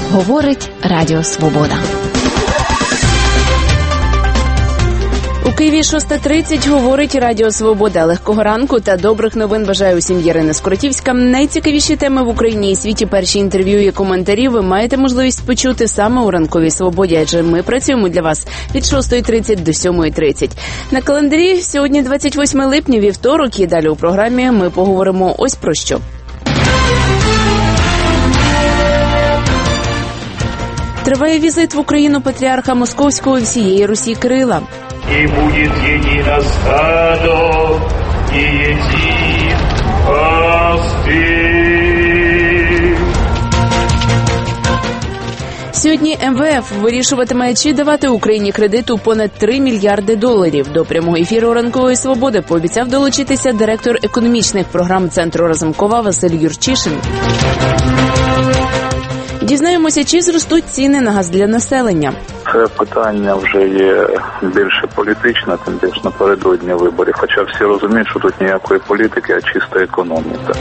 Говорить Радіо Свобода. У Києві 6:30 говорить Радіо Свобода. Легкого ранку та добрих новин бажаю усім. Ірина Скоротівська. Найцікавіші теми в Україні і світі, перші інтерв'ю і коментарі ви маєте можливість почути саме у ранковій свободі, адже ми працюємо для вас від 6:30 до 7:30. На календарі сьогодні 28 липня, вівторок, і далі у програмі ми поговоримо ось про що. Триває візит в Україну патріарха Московського і всієї Русі Кирила. И будет едино стадо, и един пастырь. Сьогодні МВФ вирішуватиме, чи давати Україні кредит у понад $3 мільярди. До прямого ефіру Ранкової Свободи пообіцяв долучитися директор економічних програм Центру Разумкова Василь Юрчишин. Дізнаємося, чи зростуть ціни на газ для населення. Це питання вже є більше політичне, тим більше напередодні виборів. Хоча всі розуміють, що тут ніякої політики, а чиста економіка.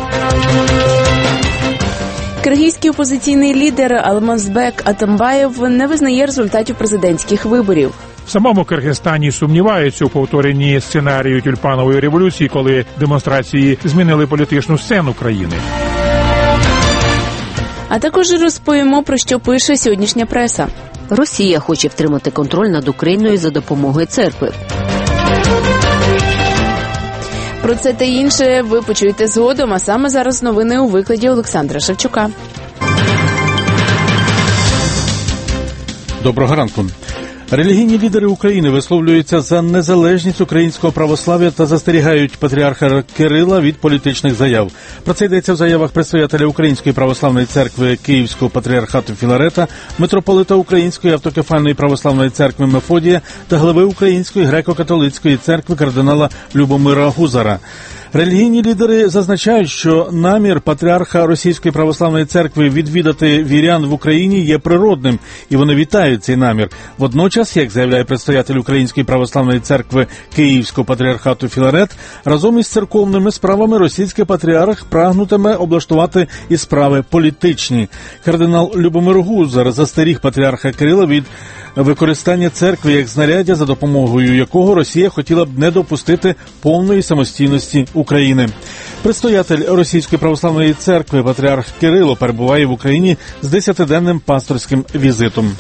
Киргизький опозиційний лідер Алмазбек Атамбаєв не визнає результатів президентських виборів. В самому Киргизстані сумніваються у повторенні сценарію тюльпанової революції, коли демонстрації змінили політичну сцену країни. А також розповімо, про що пише сьогоднішня преса. Росія хоче втримати контроль над Україною за допомогою церкви. Про це та інше ви почуєте згодом, а саме зараз новини у викладі Олександра Шевчука. Доброго ранку. Релігійні лідери України висловлюються за незалежність українського православ'я та застерігають патріарха Кирила від політичних заяв. Про це йдеться в заявах предстоятеля Української православної церкви Київського патріархату Філарета, митрополита Української автокефальної православної церкви Мефодія та глави Української греко-католицької церкви кардинала Любомира Гузара. Релігійні лідери зазначають, що намір патріарха Російської православної церкви відвідати вірян в Україні є природним, і вони вітають цей намір. Водночас, як заявляє предстоятель Української православної церкви Київського патріархату Філарет, разом із церковними справами російський патріарх прагнутиме облаштувати і справи політичні. Кардинал Любомир Гузар застеріг патріарха Кирила від використання церкви як знаряддя, за допомогою якого Росія хотіла б не допустити повної самостійності України. Предстоятель Російської православної церкви патріарх Кирило перебуває в Україні з 10-денним пасторським візитом.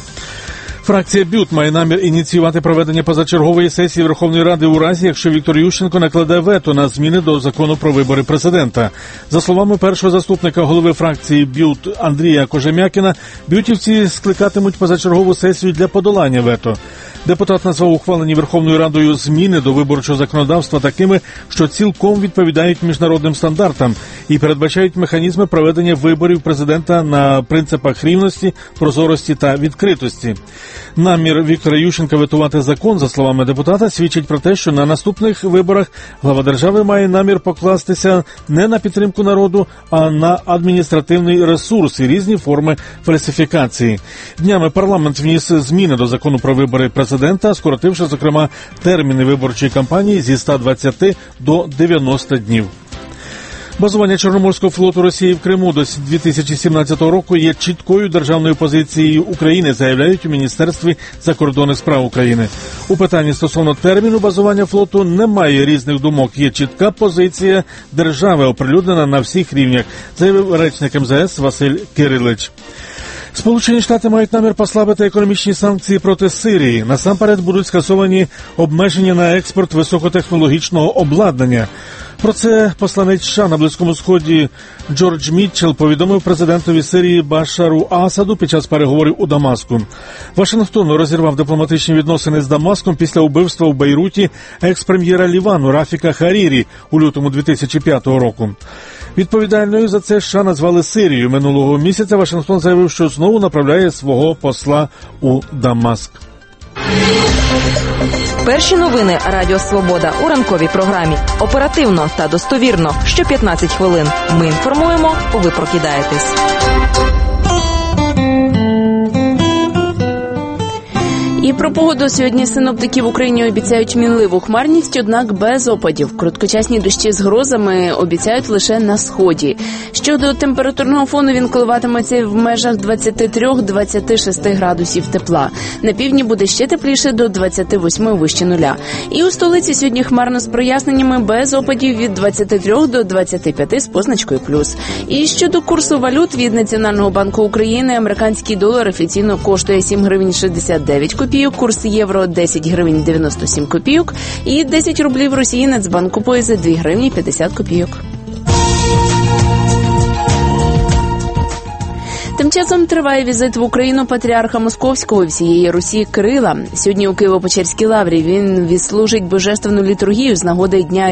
Фракція БЮТ має намір ініціювати проведення позачергової сесії Верховної Ради у разі, якщо Віктор Ющенко накладе вето на зміни до закону про вибори президента. За словами першого заступника голови фракції БЮТ Андрія Кожем'якіна, бютівці скликатимуть позачергову сесію для подолання вето. Депутат назвав ухвалені Верховною Радою зміни до виборчого законодавства такими, що цілком відповідають міжнародним стандартам і передбачають механізми проведення виборів президента на принципах рівності, прозорості та відкритості. Намір Віктора Ющенка ветувати закон, за словами депутата, свідчить про те, що на наступних виборах глава держави має намір покластися не на підтримку народу, а на адміністративний ресурс і різні форми фальсифікації. Днями парламент вніс зміни до закону про вибори президента, скоротивши, зокрема, терміни виборчої кампанії зі 120 до 90 днів. Базування Чорноморського флоту Росії в Криму до 2017 року є чіткою державною позицією України, заявляють у Міністерстві закордонних справ України. У питанні стосовно терміну базування флоту немає різних думок. Є чітка позиція держави, оприлюднена на всіх рівнях, заявив речник МЗС Василь Кирилич. Сполучені Штати мають намір послабити економічні санкції проти Сирії. Насамперед будуть скасовані обмеження на експорт високотехнологічного обладнання. Про це посланець США на Близькому Сході Джордж Мітчелл повідомив президентові Сирії Башару Асаду під час переговорів у Дамаску. Вашингтон розірвав дипломатичні відносини з Дамаском після вбивства в Бейруті екс-прем'єра Лівану Рафіка Харірі у лютому 2005 року. Відповідальною за це США назвали Сирію. Минулого місяця Вашингтон заявив, що знову направляє свого посла у Дамаск. Перші новини Радіо Свобода у ранковій програмі. Оперативно та достовірно. Що 15 хвилин. Ми інформуємо, ви прокидаєтесь. І про погоду сьогодні синоптики в Україні обіцяють мінливу хмарність, однак без опадів. Короткочасні дощі з грозами обіцяють лише на сході. Щодо температурного фону, він коливатиметься в межах 23-26 градусів тепла. На півдні буде ще тепліше до 28 вище нуля. І у столиці сьогодні хмарно з проясненнями, без опадів від 23 до 25 з позначкою плюс. І щодо курсу валют, від Національного банку України американський долар офіційно коштує 7 гривень 69 копійок, курс євро 10 гривень 97 копійок і 10 рублів Росії Нацбанк купує за 2 гривні 50 копійок. Тим часом триває візит в Україну патріарха Московського і всієї Русі Кирила. Сьогодні у Києво-Печерській лаврі він відслужить божественну літургію з нагоди Дня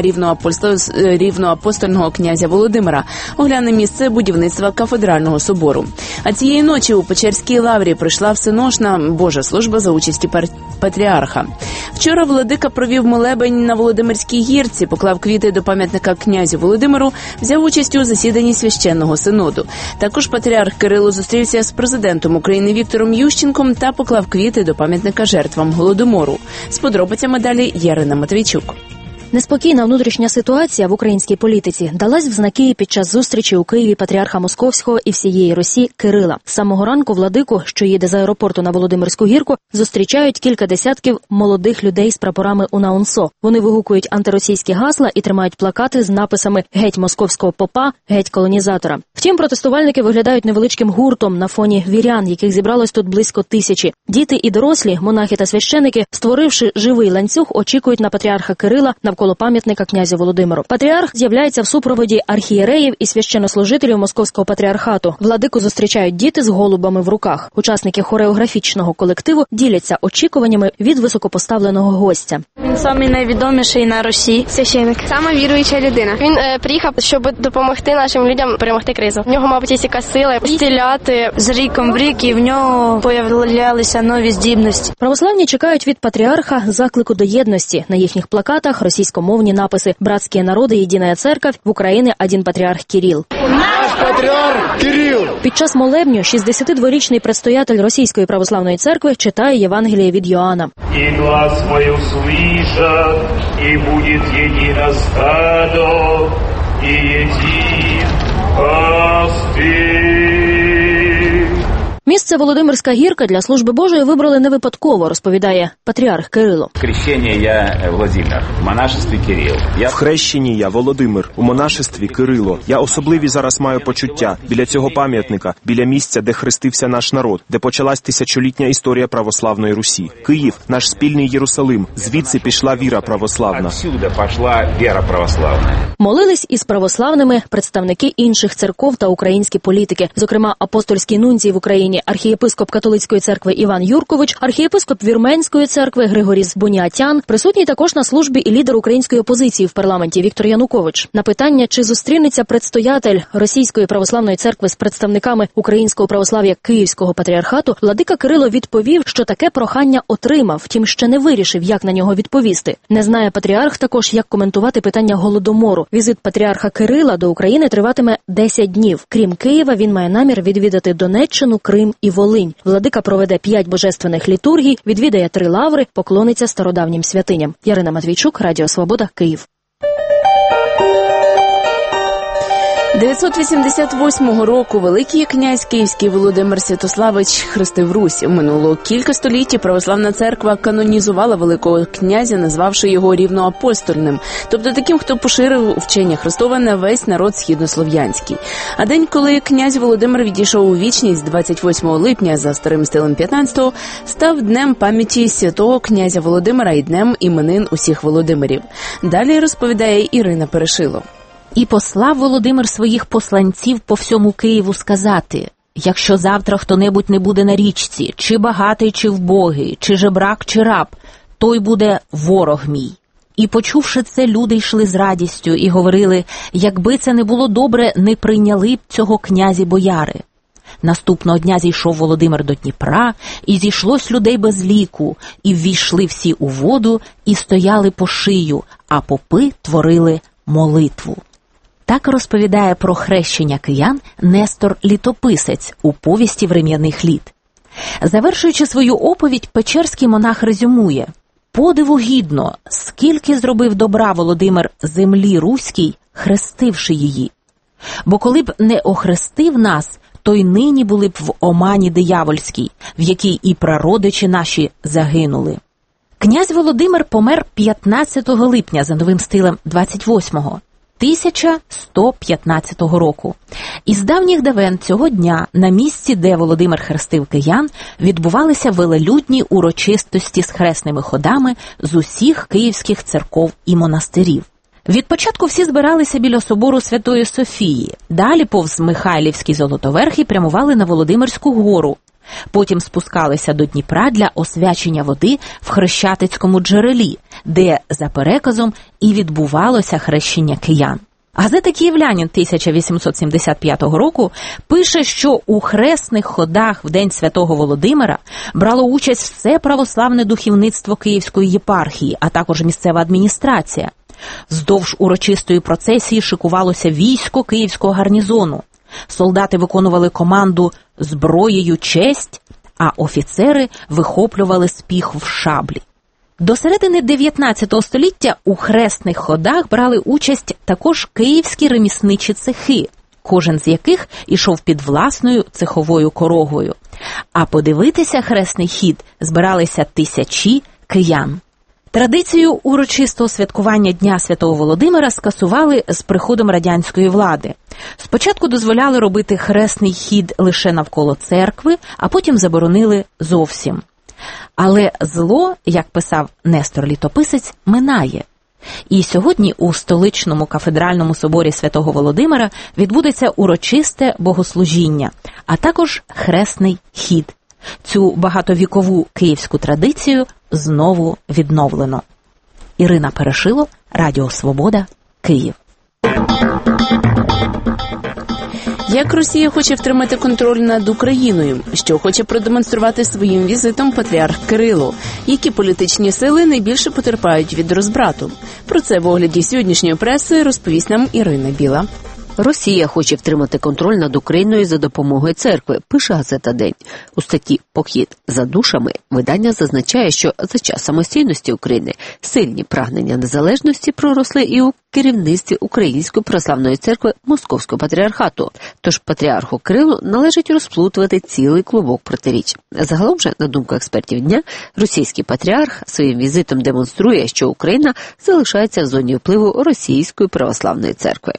рівноапостольного князя Володимира. Огляне місце будівництва кафедрального собору. А цієї ночі у Печерській лаврі прийшла всеношна Божа служба за участі патріарха. Вчора владика провів молебень на Володимирській гірці, поклав квіти до пам'ятника князю Володимиру, взяв участь у засіданні священного синоду. Також патріарх Кирило зустрівся з президентом України Віктором Ющенком та поклав квіти до пам'ятника жертвам Голодомору. З подробицями далі Ярина Матвійчук. Неспокійна внутрішня ситуація в українській політиці далась в знаки під час зустрічі у Києві патріарха Московського і всієї Русі Кирила. З самого ранку владику, що їде з аеропорту на Володимирську гірку, зустрічають кілька десятків молодих людей з прапорами УНАУНСО. Вони вигукують антиросійські гасла і тримають плакати з написами «Геть московського попа, геть колонізатора». Втім, протестувальники виглядають невеличким гуртом на фоні вірян, яких зібралось тут близько 1000. Діти і дорослі, монахи та священики, створивши живий ланцюг, очікують на патріарха Кирила навколо пам'ятника князю Володимиру. Патріарх з'являється в супроводі архієреїв і священнослужителів Московського патріархату. Владику зустрічають діти з голубами в руках. Учасники хореографічного колективу діляться очікуваннями від високопоставленого гостя. Він самий найвідоміший на Русі священик. Саме віруюча людина. Він приїхав, щоб допомогти нашим людям перемогти кризу. В нього, мабуть, є якась сила зціляти з ріком в рік, і в нього появлялися нові здібності. Православні чекають від патріарха заклику до єдності. На їхніх плакатах російськомовні написи «Братські народи, єдина церковь, в Україні один патріарх Кирил». Наш патріарх Кирил! Під час молебню 62-річний предстоятель Російської православної церкви читає Євангеліє від Йоанна. «И глас мой услышат, и будет едино стадо, и един пастырь». Місце Володимирська гірка для служби Божої вибрали не випадково, розповідає патріарх Кирило. В хрещенні я Владимир, в монашестві Кирил. В хрещенні я Володимир, у монашестві Кирило. Я особливі зараз маю почуття біля цього пам'ятника, біля місця, де хрестився наш народ, де почалась тисячолітня історія православної Русі. Київ – наш спільний Єрусалим, звідси пішла віра православна. Отсюда пішла віра православна. Молились із православними представники інших церков та українські політики, зокрема апостольський нунцій в Україні, архієпископ католицької церкви Іван Юркович, архієпископ Вірменської церкви Григорій Буніатян, присутній також на службі і лідер української опозиції в парламенті Віктор Янукович. На питання, чи зустрінеться предстоятель Російської православної церкви з представниками українського православ'я Київського патріархату, владика Кирило відповів, що таке прохання отримав, втім ще не вирішив, як на нього відповісти. Не знає патріарх також, як коментувати питання Голодомору. Візит патріарха Кирила до України триватиме 10 днів. Крім Києва, він має намір відвідати Донеччину, Крим і Волинь. Владика проведе 5 божественних літургій, відвідає 3 лаври, поклониться стародавнім святиням. Ярина Матвійчук, Радіо Свобода, Київ. 988 року великий князь Київський Володимир Святославич хрестив Русь. Минуло кілька століть православна церква канонізувала великого князя, назвавши його рівноапостольним, тобто таким, хто поширив вчення Христове на весь народ східнослов'янський. А день, коли князь Володимир відійшов у вічність 28 липня за старим стилем 15-го, став днем пам'яті святого князя Володимира і днем іменин усіх Володимирів. Далі розповідає Ірина Перешило. І послав Володимир своїх посланців по всьому Києву сказати: якщо завтра хто-небудь не буде на річці, чи багатий, чи вбогий, чи жебрак, чи раб, той буде ворог мій. І почувши це, люди йшли з радістю і говорили: якби це не було добре, не прийняли б цього князі бояри. Наступного дня зійшов Володимир до Дніпра, і зійшлось людей без ліку, і ввійшли всі у воду, і стояли по шию, а попи творили молитву. Так розповідає про хрещення киян Нестор Літописець у повісті врем'яних літ. Завершуючи свою оповідь, печерський монах резюмує: «Подиву гідно, скільки зробив добра Володимир землі руській, хрестивши її. Бо коли б не охрестив нас, то й нині були б в омані диявольській, в якій і прародичі наші загинули». Князь Володимир помер 15 липня за новим стилем 28-го, 1115 року. Із давніх давен цього дня на місці, де Володимир хрестив киян, відбувалися велелюдні урочистості з хресними ходами з усіх київських церков і монастирів. Від початку всі збиралися біля собору Святої Софії, далі повз Михайлівський Золотоверх і прямували на Володимирську гору. Потім спускалися до Дніпра для освячення води в Хрещатицькому джерелі, де, за переказом, і відбувалося хрещення киян. Газета «Київлянин» 1875 року пише, що у хресних ходах в День Святого Володимира брало участь все православне духовництво Київської єпархії, а також місцева адміністрація. Вздовж урочистої процесії шикувалося військо Київського гарнізону. Солдати виконували команду «зброєю честь», а офіцери вихоплювали з піхв шаблі. До середини 19 століття у хресних ходах брали участь також київські ремісничі цехи, кожен з яких ішов під власною цеховою корогою. А подивитися хресний хід збиралися тисячі киян. Традицію урочистого святкування Дня Святого Володимира скасували з приходом радянської влади. Спочатку дозволяли робити хресний хід лише навколо церкви, а потім заборонили зовсім. Але зло, як писав Нестор Літописець, минає. І сьогодні у столичному кафедральному соборі Святого Володимира відбудеться урочисте богослужіння, а також хресний хід. Цю багатовікову київську традицію знову відновлено. Ірина Перешило, Радіо Свобода, Київ. Як Росія хоче втримати контроль над Україною? Що хоче продемонструвати своїм візитом патріарх Кирило? Які політичні сили найбільше потерпають від розбрату? Про це в огляді сьогоднішньої преси розповість нам Ірина Біла. Росія хоче втримати контроль над Україною за допомогою церкви, пише газета «День». У статті «Похід за душами» видання зазначає, що за час самостійності України сильні прагнення незалежності проросли і у керівництві Української православної церкви Московського патріархату. Тож патріарху Кирилу належить розплутувати цілий клубок протиріч. Загалом же, на думку експертів дня, російський патріарх своїм візитом демонструє, що Україна залишається в зоні впливу Російської православної церкви.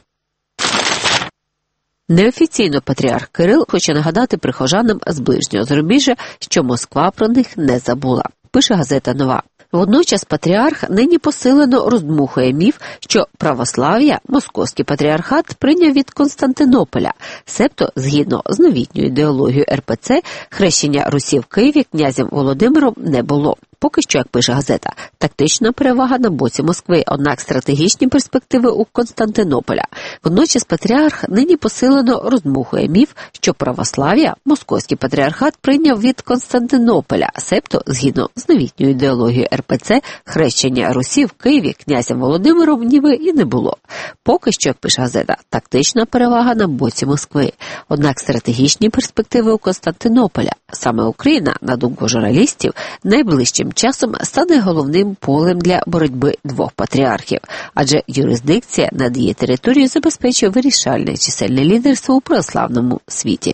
Неофіційно патріарх Кирил хоче нагадати прихожанам з ближнього зарубіжжя, що Москва про них не забула, пише газета «Нова». Водночас патріарх нині посилено роздмухує міф, що православ'я Московський патріархат прийняв від Константинополя, себто, згідно з новітньою ідеологією РПЦ, хрещення Русі в Києві князем Володимиром не було. Поки що, як пише газета, тактична перевага на боці Москви, однак стратегічні перспективи у Константинополя. Водночас патріарх нині посилено роздмухує міф, що православ'я Московський патріархат прийняв від Константинополя, себто, згідно з новітньою ідеологією РПЦ, хрещення Русі в Києві князем Володимиром ніби і не було. Поки що, як пише газета, тактична перевага на боці Москви, однак стратегічні перспективи у Константинополя. Саме Україна, на думку журналістів, найближчим часом стане головним полем для боротьби двох патріархів, адже юрисдикція над її територією забезпечує вирішальне чисельне лідерство у православному світі.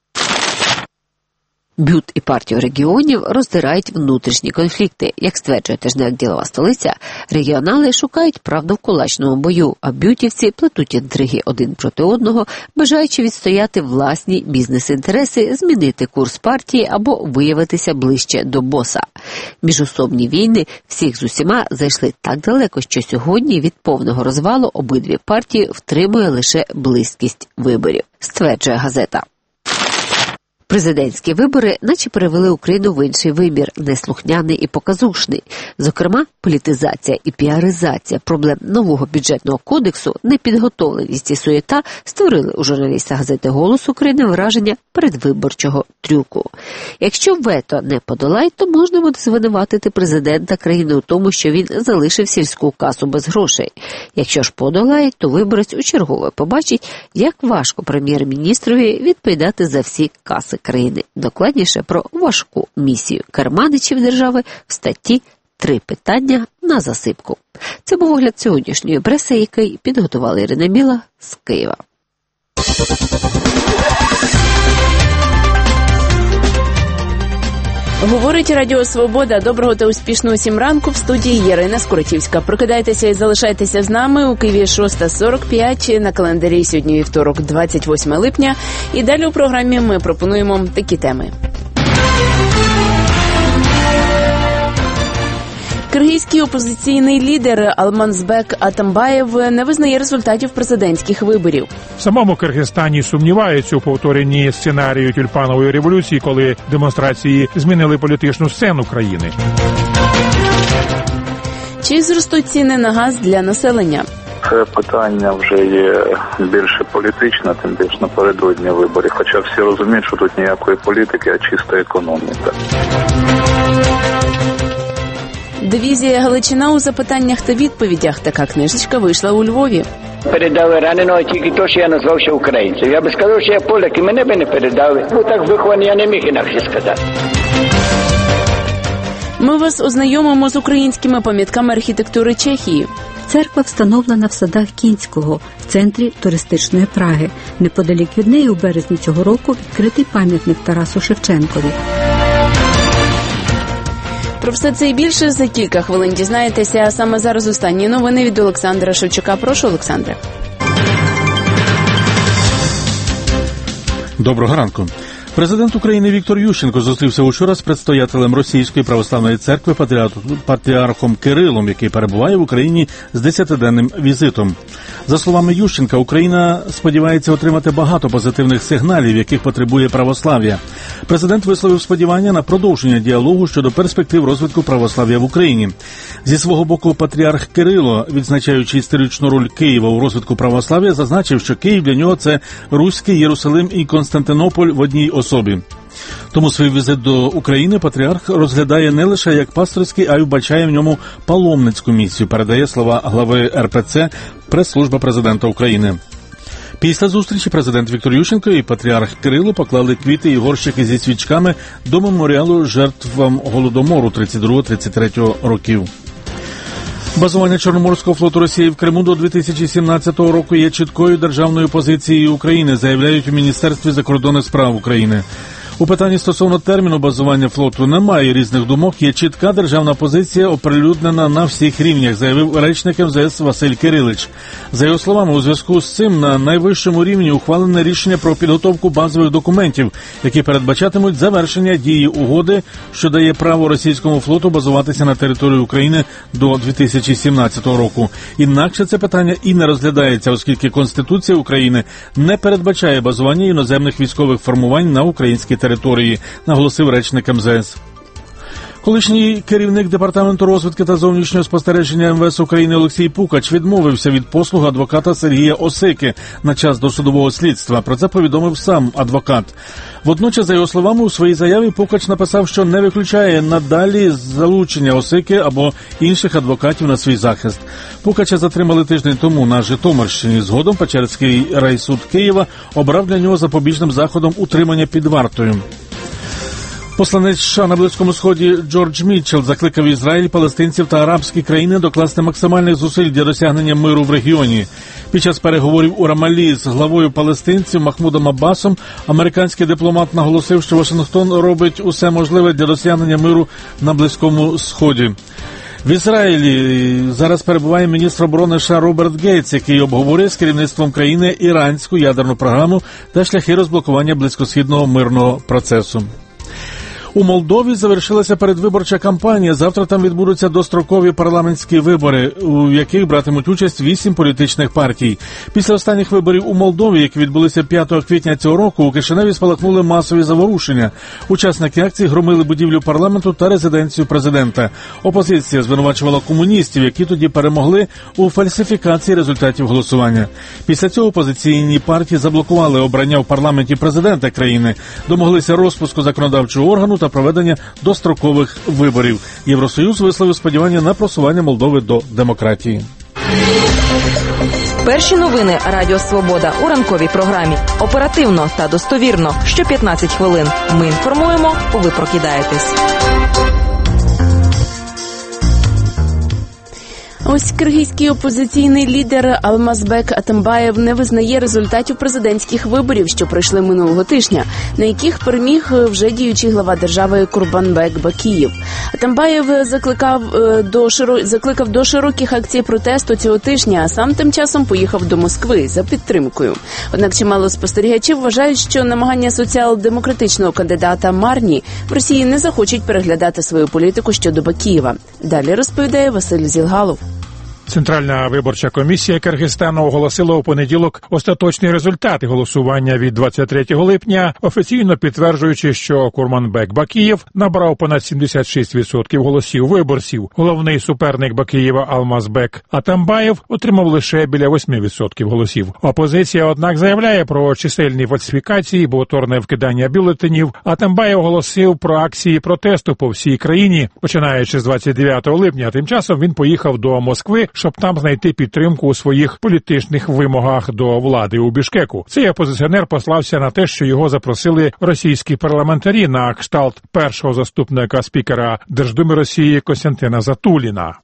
БЮТ і партію регіонів роздирають внутрішні конфлікти. Як стверджує тижневик «Ділова столиця», регіонали шукають правду в кулачному бою, а бютівці плетуть інтриги один проти одного, бажаючи відстояти власні бізнес-інтереси, змінити курс партії або виявитися ближче до боса. Міжособні війни всіх з усіма зайшли так далеко, що сьогодні від повного розвалу обидві партії втримує лише близькість виборів, стверджує газета. Президентські вибори наче перевели Україну в інший вимір, неслухняний і показушний. Зокрема, політизація і піаризація проблем нового бюджетного кодексу, непідготовленість і суєта створили у журналіста газети «Голос України» враження передвиборчого трюку. Якщо вето не подолають, то можна буде звинуватити президента країни у тому, що він залишив сільську касу без грошей. Якщо ж подолають, то виборець у чергове побачить, як важко прем'єр-міністрові відповідати за всі каси країни. Докладніше про важку місію керманичів держави в статті «3 питання на засипку». Це був огляд сьогоднішньої преси, який підготувала Ірина Біла з Києва. Говорить Радіо Свобода. Доброго та успішного всім ранку. В студії Ірина Скоротівська. Прокидайтеся і залишайтеся з нами. У Києві 6:45. На календарі сьогодні вівторок, 28 липня. І далі у програмі ми пропонуємо такі теми. Киргизький опозиційний лідер Алмазбек Атамбаєв не визнає результатів президентських виборів. В самому Киргизстані сумніваються у повторенні сценарію тюльпанової революції, коли демонстрації змінили політичну сцену країни. Чи зростуть ціни на газ для населення? Це питання вже є більше політичне, тим більше напередодні виборів. Хоча всі розуміють, що тут ніякої політики, а чиста економіка. Дивізія «Галичина» у запитаннях та відповідях. Така книжечка вийшла у Львові. Передали раненого тільки то, що я назвався українцем. Я би сказав, що я поляк, і мене би не передали. Бо так вихований я не міг інакше сказати. Ми вас ознайомимо з українськими пам'ятками архітектури Чехії. Церква встановлена в садах Кінського, в центрі туристичної Праги. Неподалік від неї у березні цього року відкритий пам'ятник Тарасу Шевченкові. Про все це і більше за кілька хвилин дізнаєтеся, а саме зараз останні новини від Олександра Шевчука. Прошу, Олександре. Доброго ранку. Президент України Віктор Ющенко зустрівся учора з предстоятелем Російської православної церкви патріархом Кирилом, який перебуває в Україні з 10-денним візитом. За словами Ющенка, Україна сподівається отримати багато позитивних сигналів, яких потребує православ'я. Президент висловив сподівання на продовження діалогу щодо перспектив розвитку православ'я в Україні. Зі свого боку, патріарх Кирило, відзначаючи історичну роль Києва у розвитку православ'я, зазначив, що Київ для нього – це Руський, Єрусалим і Константинополь в одній особі. Тому свій візит до України патріарх розглядає не лише як пасторський, а й вбачає в ньому паломницьку місію, передає слова глави РПЦ прес-служба президента України. Після зустрічі президент Віктор Ющенко і патріарх Кирило поклали квіти і горщики зі свічками до меморіалу жертвам Голодомору 32-33 років. Базування Чорноморського флоту Росії в Криму до 2017 року є чіткою державною позицією України, заявляють у Міністерстві закордонних справ України. У питанні стосовно терміну базування флоту немає різних думок, є чітка державна позиція, оприлюднена на всіх рівнях, заявив речник МЗС Василь Кирилич. За його словами, у зв'язку з цим на найвищому рівні ухвалене рішення про підготовку базових документів, які передбачатимуть завершення дії угоди, що дає право російському флоту базуватися на території України до 2017 року. Інакше це питання і не розглядається, оскільки Конституція України не передбачає базування іноземних військових формувань на українській території, наголосив речник МЗС. Колишній керівник Департаменту розвідки та зовнішнього спостереження МВС України Олексій Пукач відмовився від послуг адвоката Сергія Осики на час досудового слідства. Про це повідомив сам адвокат. Водночас, за його словами, у своїй заяві Пукач написав, що не виключає надалі залучення Осики або інших адвокатів на свій захист. Пукача затримали тиждень тому на Житомирщині. Згодом Печерський райсуд Києва обрав для нього запобіжним заходом утримання під вартою. Посланець США на Близькому Сході Джордж Мітчелл закликав Ізраїль, палестинців та арабські країни докласти максимальних зусиль для досягнення миру в регіоні. Під час переговорів у Рамаллі з главою палестинців Махмудом Аббасом американський дипломат наголосив, що Вашингтон робить усе можливе для досягнення миру на Близькому Сході. В Ізраїлі зараз перебуває міністр оборони США Роберт Гейтс, який обговорює з керівництвом країни іранську ядерну програму та шляхи розблокування близькосхідного мирного процесу. У Молдові завершилася передвиборча кампанія. Завтра там відбудуться дострокові парламентські вибори, у яких братимуть участь 8 політичних партій. Після останніх виборів у Молдові, які відбулися 5 квітня цього року, у Кишиневі спалахнули масові заворушення. Учасники акції громили будівлю парламенту та резиденцію президента. Опозиція звинувачувала комуністів, які тоді перемогли у фальсифікації результатів голосування. Після цього опозиційні партії заблокували обрання в парламенті президента країни, домоглися розпуску законодавчого органу та проведення дострокових виборів. Євросоюз висловив сподівання на просування Молдови до демократії. Перші новини Радіо Свобода у ранковій програмі. Оперативно та достовірно. Що 15 хвилин. Ми інформуємо, ви прокидаєтесь. Ось киргизький опозиційний лідер Алмазбек Атамбаєв не визнає результатів президентських виборів, що пройшли минулого тижня, на яких переміг вже діючий глава держави Курбанбек Бакієв. Атамбаєв закликав до широких акцій протесту цього тижня, а сам тим часом поїхав до Москви за підтримкою. Однак чимало спостерігачів вважають, що намагання соціал-демократичного кандидата марні, в Росії не захочуть переглядати свою політику щодо Бакієва. Далі розповідає Василь Зілгалов. Центральна виборча комісія Киргизстану оголосила у понеділок остаточні результати голосування від 23 липня, офіційно підтверджуючи, що Курманбек Бакієв набрав понад 76% голосів виборців. Головний суперник Бакієва Алмазбек Атамбаєв отримав лише біля 8% голосів. Опозиція, однак, заявляє про чисельні фальсифікації, повторне вкидання бюлетенів. Атамбаєв оголосив про акції протесту по всій країні, починаючи з 29 липня. Тим часом він поїхав до Москви, щоб там знайти підтримку у своїх політичних вимогах до влади у Бішкеку. Цей опозиціонер послався на те, що його запросили російські парламентарі на кшталт першого заступника спікера Держдуми Росії Костянтина Затуліна.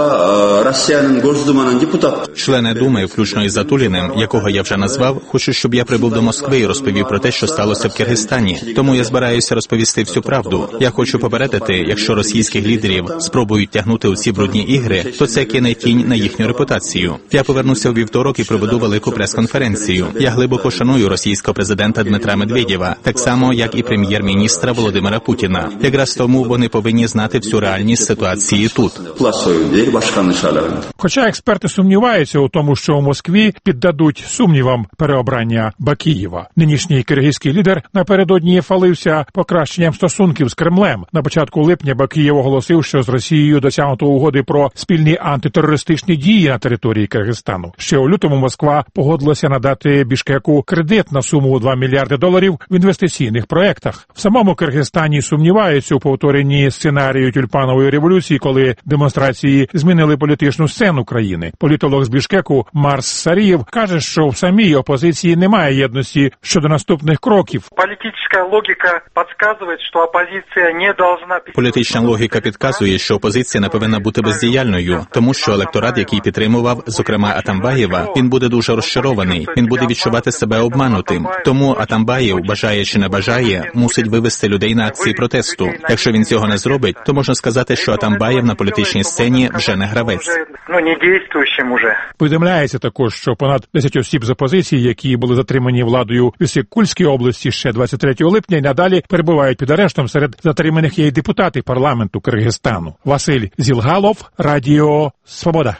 Члени Думи, включно із Затуліним, якого я вже назвав, хочуть, щоб я прибув до Москви і розповів про те, що сталося в Киргизстані. Тому я збираюся розповісти всю правду. Я хочу попередити, якщо російських лідерів спробують тягнути у ці брудні ігри, то це кине тінь на їхню репутацію. Я повернуся у вівторок і проведу велику прес-конференцію. Я глибоко шаную російського президента Дмитра Медведєва, так само, як і прем'єр-міністра Володимира Путіна. Якраз тому вони повинні знати всю реальність ситуації тут. Хоча експерти сумніваються у тому, що у Москві піддадуть сумнівам переобрання Бакієва. Нинішній киргизький лідер напередодні хвалився покращенням стосунків з Кремлем. На початку липня Бакієв оголосив, що з Росією досягнуто угоди про спільні антитерористичні дії на території Киргизстану. Ще у лютому Москва погодилася надати Бішкеку кредит на суму у $2 мільярди в інвестиційних проєктах. В самому Киргизстані сумніваються у повторенні сценарію тюльпанової революції, коли демонстрації змінили політичну сцену країни. Політолог з Бішкеку Марс Сарієв каже, що в самій опозиції немає єдності щодо наступних кроків. Політична логіка підказує, що опозиція не повинна бути бездіяльною, тому що електорат, який підтримував, зокрема Атамбаєва, він буде дуже розчарований, він буде відчувати себе обманутим. Тому Атамбаєв, бажає чи не бажає, мусить вивести людей на акції протесту. Якщо він цього не зробить, то можна сказати, що Атамбаєв на політичній сцені вже не гравець. Повідомляється також, що понад 10 осіб з опозиції, які були затримані владою в Ісик-Кульській області ще 23 липня і надалі перебувають під арештом. Серед затриманих є й депутати парламенту Киргизстану. Василь Зілгалов, Радіо Свобода.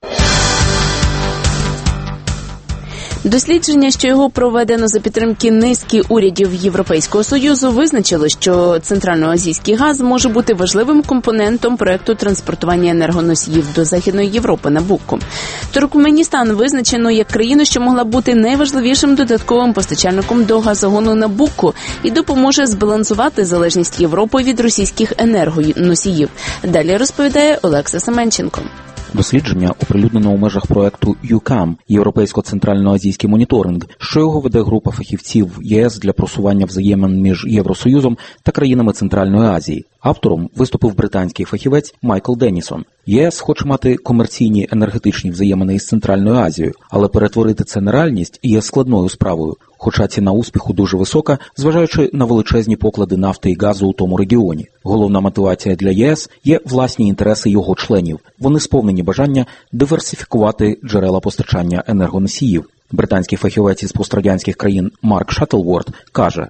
Дослідження, що його проведено за підтримки низки урядів Європейського Союзу, визначило, що центральноазійський газ може бути важливим компонентом проекту транспортування енергоносіїв до Західної Європи Набукко. Туркменістан визначено як країну, що могла бути найважливішим додатковим постачальником до газогону Набукко і допоможе збалансувати залежність Європи від російських енергоносіїв. Далі розповідає Олекса Семенченко. Дослідження оприлюднено у межах проекту ЮКАМ – Європейсько-центральноазійський моніторинг, що його веде група фахівців ЄС для просування взаємин між Євросоюзом та країнами Центральної Азії. Автором виступив британський фахівець Майкл Денісон. ЄС хоче мати комерційні енергетичні взаємини із Центральною Азією, але перетворити це на реальність є складною справою, хоча ціна успіху дуже висока, зважаючи на величезні поклади нафти і газу у тому регіоні. Головна мотивація для ЄС є власні інтереси його членів. Вони сповнені бажання диверсифікувати джерела постачання енергоносіїв. Британський фахівець із пострадянських країн Марк Шаттлворд каже: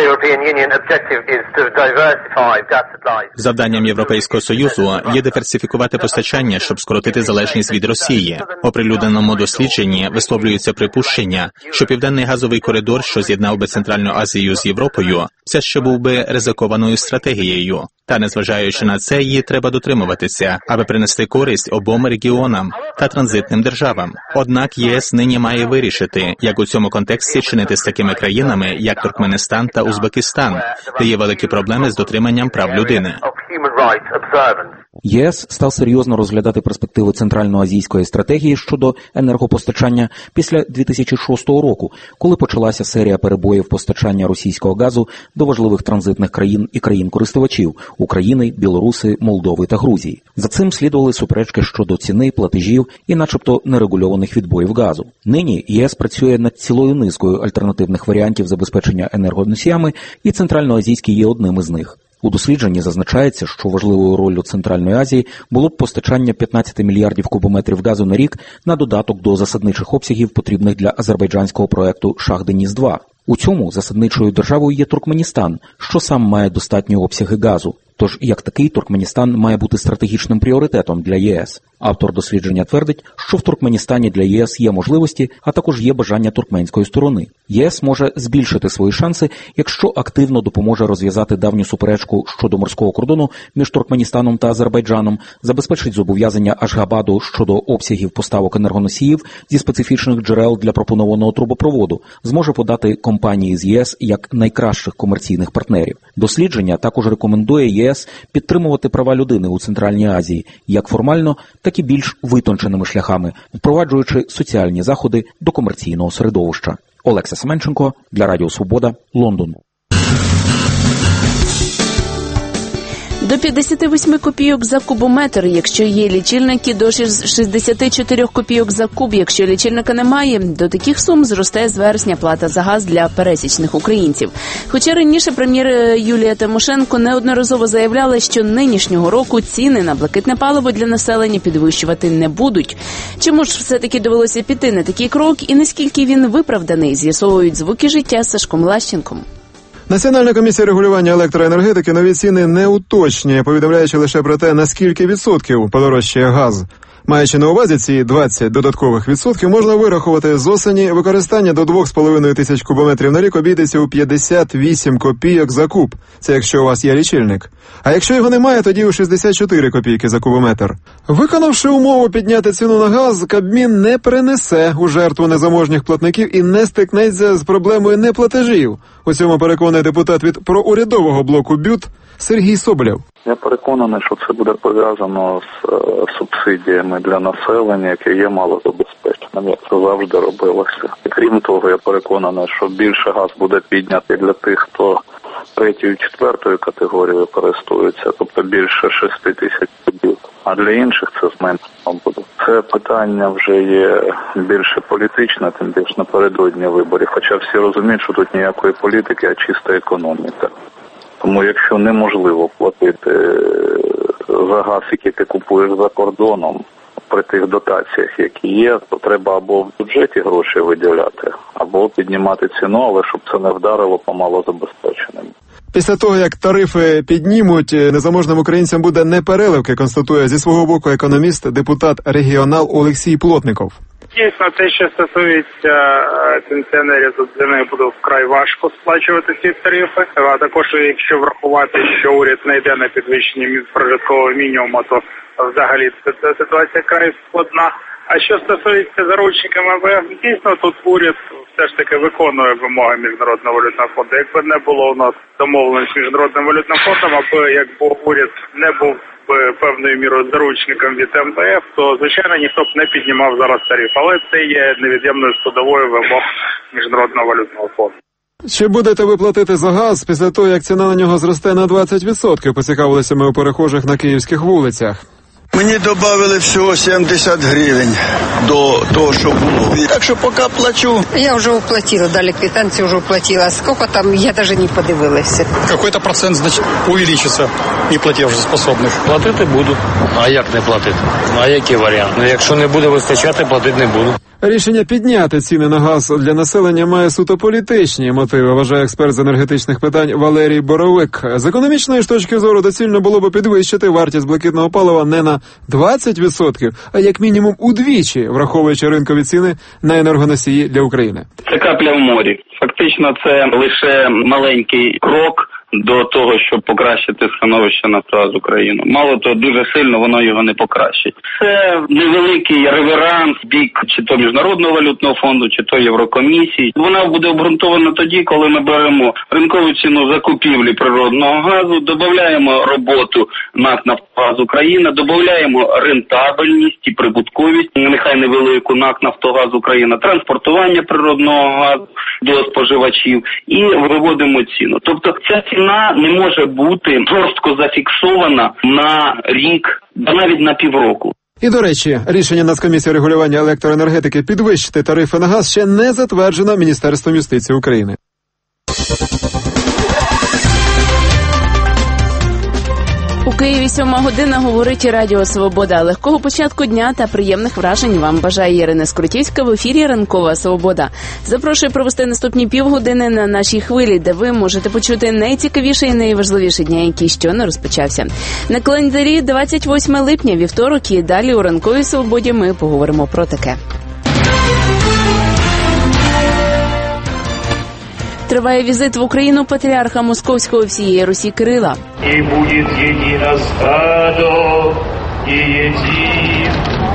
завданням Європейського Союзу є диверсифікувати постачання, щоб скоротити залежність від Росії. У оприлюдненому дослідженні висловлюється припущення, що Південний газовий коридор, що з'єднав би Центральну Азію з Європою, все ще був би ризикованою стратегією. Та, незважаючи на це, її треба дотримуватися, аби принести користь обом регіонам та транзитним державам. Однак ЄС нині має вирішити, як у цьому контексті чинити з такими країнами, як Туркменістан та Узбекистан, де є великі проблеми з дотриманням прав людини. ЄС став серйозно розглядати перспективи центральноазійської стратегії щодо енергопостачання після 2006 року, коли почалася серія перебоїв постачання російського газу до важливих транзитних країн і країн-користувачів – України, Білоруси, Молдови та Грузії. За цим слідували суперечки щодо ціни, платежів і начебто нерегульованих відбоїв газу. Нині ЄС працює над цілою низкою альтернативних варіантів забезпечення енергоносіями, і центральноазійський є одним із них. У дослідженні зазначається, що важливою роллю Центральної Азії було б постачання 15 мільярдів кубометрів газу на рік на додаток до засадничих обсягів, потрібних для азербайджанського проекту «Шах-Деніс-2». У цьому засадничою державою є Туркменістан, що сам має достатні обсяги газу. Тож, як такий, Туркменістан має бути стратегічним пріоритетом для ЄС. Автор дослідження твердить, що в Туркменістані для ЄС є можливості, а також є бажання туркменської сторони. ЄС може збільшити свої шанси, якщо активно допоможе розв'язати давню суперечку щодо морського кордону між Туркменістаном та Азербайджаном, забезпечить зобов'язання Ашгабаду щодо обсягів поставок енергоносіїв зі специфічних джерел для пропонованого трубопроводу, зможе подати компанії з ЄС як найкращих комерційних партнерів. Дослідження також рекомендує ЄС підтримувати права людини у Центральній Азії, як формально, так і більш витонченими шляхами, впроваджуючи соціальні заходи до комерційного середовища. Олекса Семенченко для Радіо Свобода, Лондон. До 58 копійок за кубометр, якщо є лічильники, до 64 копійок за куб, якщо лічильника немає. До таких сум зросте з вересня плата за газ для пересічних українців. Хоча раніше прем'єр Юлія Тимошенко неодноразово заявляла, що нинішнього року ціни на блакитне паливо для населення підвищувати не будуть. Чому ж все-таки довелося піти на такий крок і наскільки він виправданий, з'ясовують звуки життя з Сашком Лащенком. Національна комісія регулювання електроенергетики нові ціни не уточнює, повідомляючи лише про те, на скільки відсотків подорожчає газ. Маючи на увазі ці 20 додаткових відсотків, можна вирахувати з осені використання до 2,5 тисяч кубометрів на рік обійдеться у 58 копійок за куб. Це якщо у вас є лічильник. А якщо його немає, тоді у 64 копійки за кубометр. Виконавши умову підняти ціну на газ, Кабмін не принесе у жертву незаможних платників і не стикнеться з проблемою неплатежів. У цьому переконаний депутат від проурядового блоку БЮТ Сергій Соболєв. Я переконаний, що це буде пов'язано з субсидіями для населення, яке є малозабезпеченим, як це завжди робилося. І крім того, я переконаний, що більше газ буде піднятий для тих, хто 3-ю і 4-ю категорією користується, тобто більше 6 тисяч кубів. А для інших це зменшено буде. Це питання вже є більше політичне, тим більше напередодні виборів. Хоча всі розуміють, що тут ніякої політики, а чиста економіка. Тому якщо неможливо платити за газ, який ти купуєш за кордоном, при тих дотаціях, які є, то треба або в бюджеті гроші виділяти, або піднімати ціну, але щоб це не вдарило по малозабезпеченим. Після того, як тарифи піднімуть, незаможним українцям буде не переливки, констатує зі свого боку економіст, депутат регіонал Олексій Плотников. Дійсно, те, що стосується пенсіонерів, то для них буде вкрай важко сплачувати ці тарифи. А також, якщо врахувати, що уряд не йде на підвищення прожиткового мінімуму, то взагалі ситуація край складна. А що стосується заручників МВФ, дійсно тут уряд все ж таки виконує вимоги Міжнародного валютного фонду. Якби не було у нас домовленості з Міжнародним валютним фондом, якби уряд не був певною мірою заручником від МВФ, то, звичайно, ніхто б не піднімав зараз тариф. Але це є невід'ємною складовою вимог Міжнародного валютного фонду. Чи будете ви платити за газ після того, як ціна на нього зросте на 20%? Поцікавилися ми у перехожих на київських вулицях. Мені додали всього 70 гривень до того, що було. Так що поки плачу. Я вже оплатила, дали квитанцію, вже оплатила. Скільки там, я навіть не подивилася. Якийсь процент, значить, увеличиться неплатежоспособних. Платити буду. А як не платити? А який варіант? Якщо не буде вистачати, платити не буду. Рішення підняти ціни на газ для населення має суто політичні мотиви, вважає експерт з енергетичних питань Валерій Боровик. З економічної ж точки зору доцільно було б підвищити вартість блакитного палива не на 20%, а як мінімум удвічі, враховуючи ринкові ціни на енергоносії для України. Це капля в морі. Фактично це лише маленький крок до того, щоб покращити становище «Нафтогаз України». Мало того, дуже сильно воно його не покращить. Це невеликий реверанс в бік чи то Міжнародного валютного фонду, чи то Єврокомісії. Вона буде обґрунтована тоді, коли ми беремо ринкову ціну закупівлі природного газу, додаємо роботу НАК «Нафтогаз України», додаємо рентабельність і прибутковість, нехай невелику НАК «Нафтогаз України», транспортування природного газу до споживачів і виводимо ціну. Тобто ця ціна не може бути жорстко зафіксована на рік, а навіть на півроку. І, до речі, рішення Нацкомісії регулювання електроенергетики підвищити тарифи на газ ще не затверджено Міністерством юстиції України. У Києві 7:00 говорить Радіо Свобода. Легкого початку дня та приємних вражень вам бажає Ірина Скрутівська в ефірі «Ранкова Свобода». Запрошую провести наступні півгодини на нашій хвилі, де ви можете почути найцікавіші і найважливіші дня, які щойно розпочався. На календарі 28 липня, вівторок, і далі у «Ранковій Свободі» ми поговоримо про таке. Триває візит в Україну патріарха Московського і всієї Русі Кирила. І буде єдине стадо, і єдин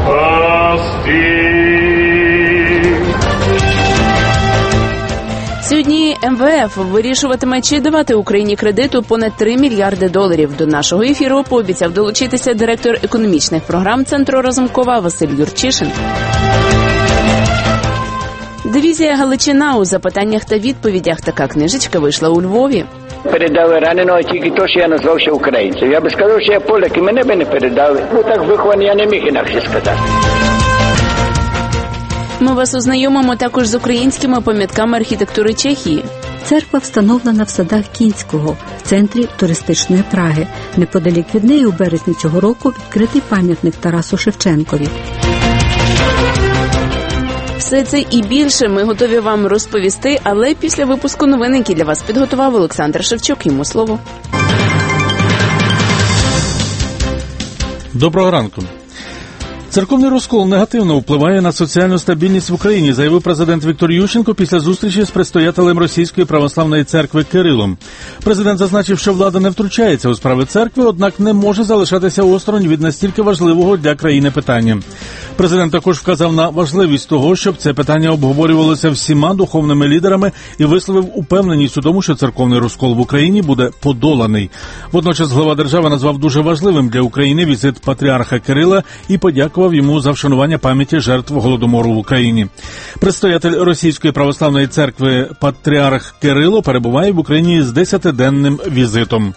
пастир. Сьогодні МВФ вирішуватиме, чи давати Україні кредиту понад $3 мільярди. До нашого ефіру пообіцяв долучитися директор економічних програм Центру Разумкова Василь Юрчишин. Дивізія «Галичина» у запитаннях та відповідях. Така книжечка вийшла у Львові. Передали раненого тільки то, що я назвався українцем. Я би сказав, що я поляк, і мене би не передали. Ну так вихований, я не міг інакше сказати. Ми вас ознайомимо також з українськими пам'ятками архітектури Чехії. Церква встановлена в садах Кінського, в центрі туристичної Праги. Неподалік від неї у березні цього року відкритий пам'ятник Тарасу Шевченкові. Все це і більше ми готові вам розповісти, але після випуску новин, які для вас підготував Олександр Шевчук. Йому слово. Доброго ранку. Церковний розкол негативно впливає на соціальну стабільність в Україні, заявив президент Віктор Ющенко після зустрічі з предстоятелем Російської православної церкви Кирилом. Президент зазначив, що влада не втручається у справи церкви, однак не може залишатися осторонь від настільки важливого для країни питання. Президент також вказав на важливість того, щоб це питання обговорювалося всіма духовними лідерами і висловив упевненість у тому, що церковний розкол в Україні буде подоланий. Водночас глава держави назвав дуже важливим для України візит патріарха Кирила і подякував йому за вшанування пам'яті жертв Голодомору в Україні. Предстоятель Російської православної церкви патріарх Кирило перебуває в Україні з 10-денним візитом.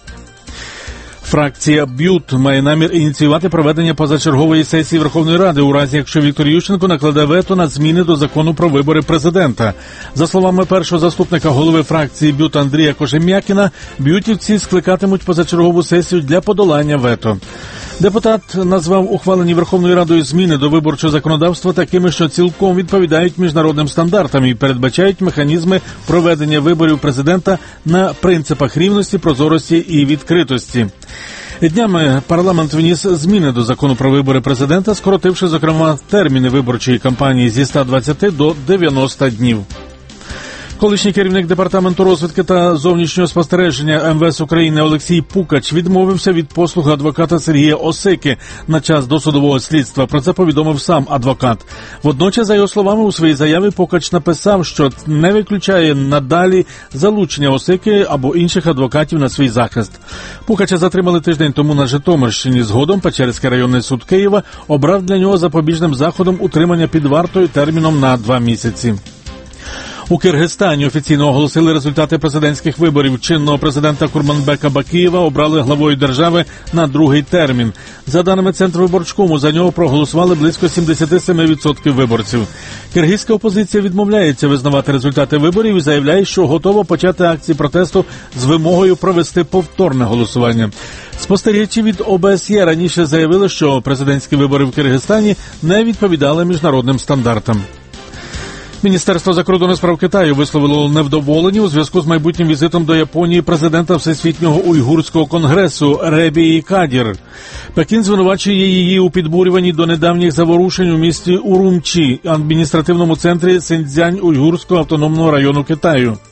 Фракція БЮТ має намір ініціювати проведення позачергової сесії Верховної Ради у разі, якщо Віктор Ющенко накладе вето на зміни до закону про вибори президента. За словами першого заступника голови фракції БЮТ Андрія Кожем'якіна, б'ютівці скликатимуть позачергову сесію для подолання вето. Депутат назвав ухвалені Верховною Радою зміни до виборчого законодавства такими, що цілком відповідають міжнародним стандартам і передбачають механізми проведення виборів президента на принципах рівності, прозорості і відкритості. Днями парламент вніс зміни до закону про вибори президента, скоротивши, зокрема, терміни виборчої кампанії зі 120 до 90 днів. Колишній керівник Департаменту розвідки та зовнішнього спостереження МВС України Олексій Пукач відмовився від послуг адвоката Сергія Осики на час досудового слідства. Про це повідомив сам адвокат. Водночас, за його словами, у своїй заяві Пукач написав, що не виключає надалі залучення Осики або інших адвокатів на свій захист. Пукача затримали тиждень тому на Житомирщині. Згодом Печерський районний суд Києва обрав для нього запобіжним заходом утримання під вартою терміном на 2 місяці. У Киргизстані офіційно оголосили результати президентських виборів. Чинного президента Курманбека Бакієва обрали главою держави на 2-й термін. За даними Центрвиборчкому, за нього проголосували близько 77% виборців. Киргизька опозиція відмовляється визнавати результати виборів і заявляє, що готова почати акції протесту з вимогою провести повторне голосування. Спостерігачі від ОБСЄ раніше заявили, що президентські вибори в Киргизстані не відповідали міжнародним стандартам. Міністерство закордонних справ Китаю висловило невдоволення у зв'язку з майбутнім візитом до Японії президента Всесвітнього уйгурського конгресу Ребії Кадір. Пекін звинувачує її у підбурюванні до недавніх заворушень у місті Урумчі, адміністративному центрі Синьцзянь Уйгурського автономного району Китаю.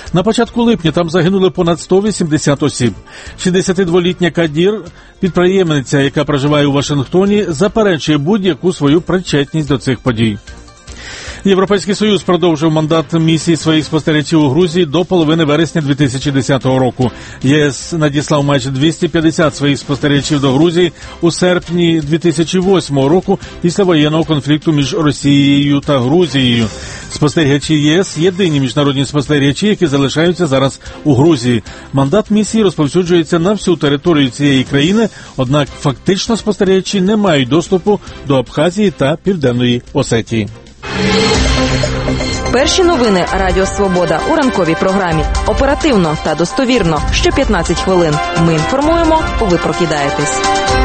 На початку липня там загинули понад 180 осіб. 62-літня Кадір, підприємниця, яка проживає у Вашингтоні, заперечує будь-яку свою причетність до цих подій. Європейський Союз продовжив мандат місії своїх спостерігачів у Грузії до половини вересня 2010 року. ЄС надіслав майже 250 своїх спостерігачів до Грузії у серпні 2008 року після воєнного конфлікту між Росією та Грузією. Спостерігачі ЄС – єдині міжнародні спостерігачі, які залишаються зараз у Грузії. Мандат місії розповсюджується на всю територію цієї країни, однак фактично спостерігачі не мають доступу до Абхазії та Південної Осетії. Перші новини Радіо Свобода у ранковій програмі. Оперативно та достовірно. Що 15 хвилин. Ми інформуємо, ви прокидаєтесь.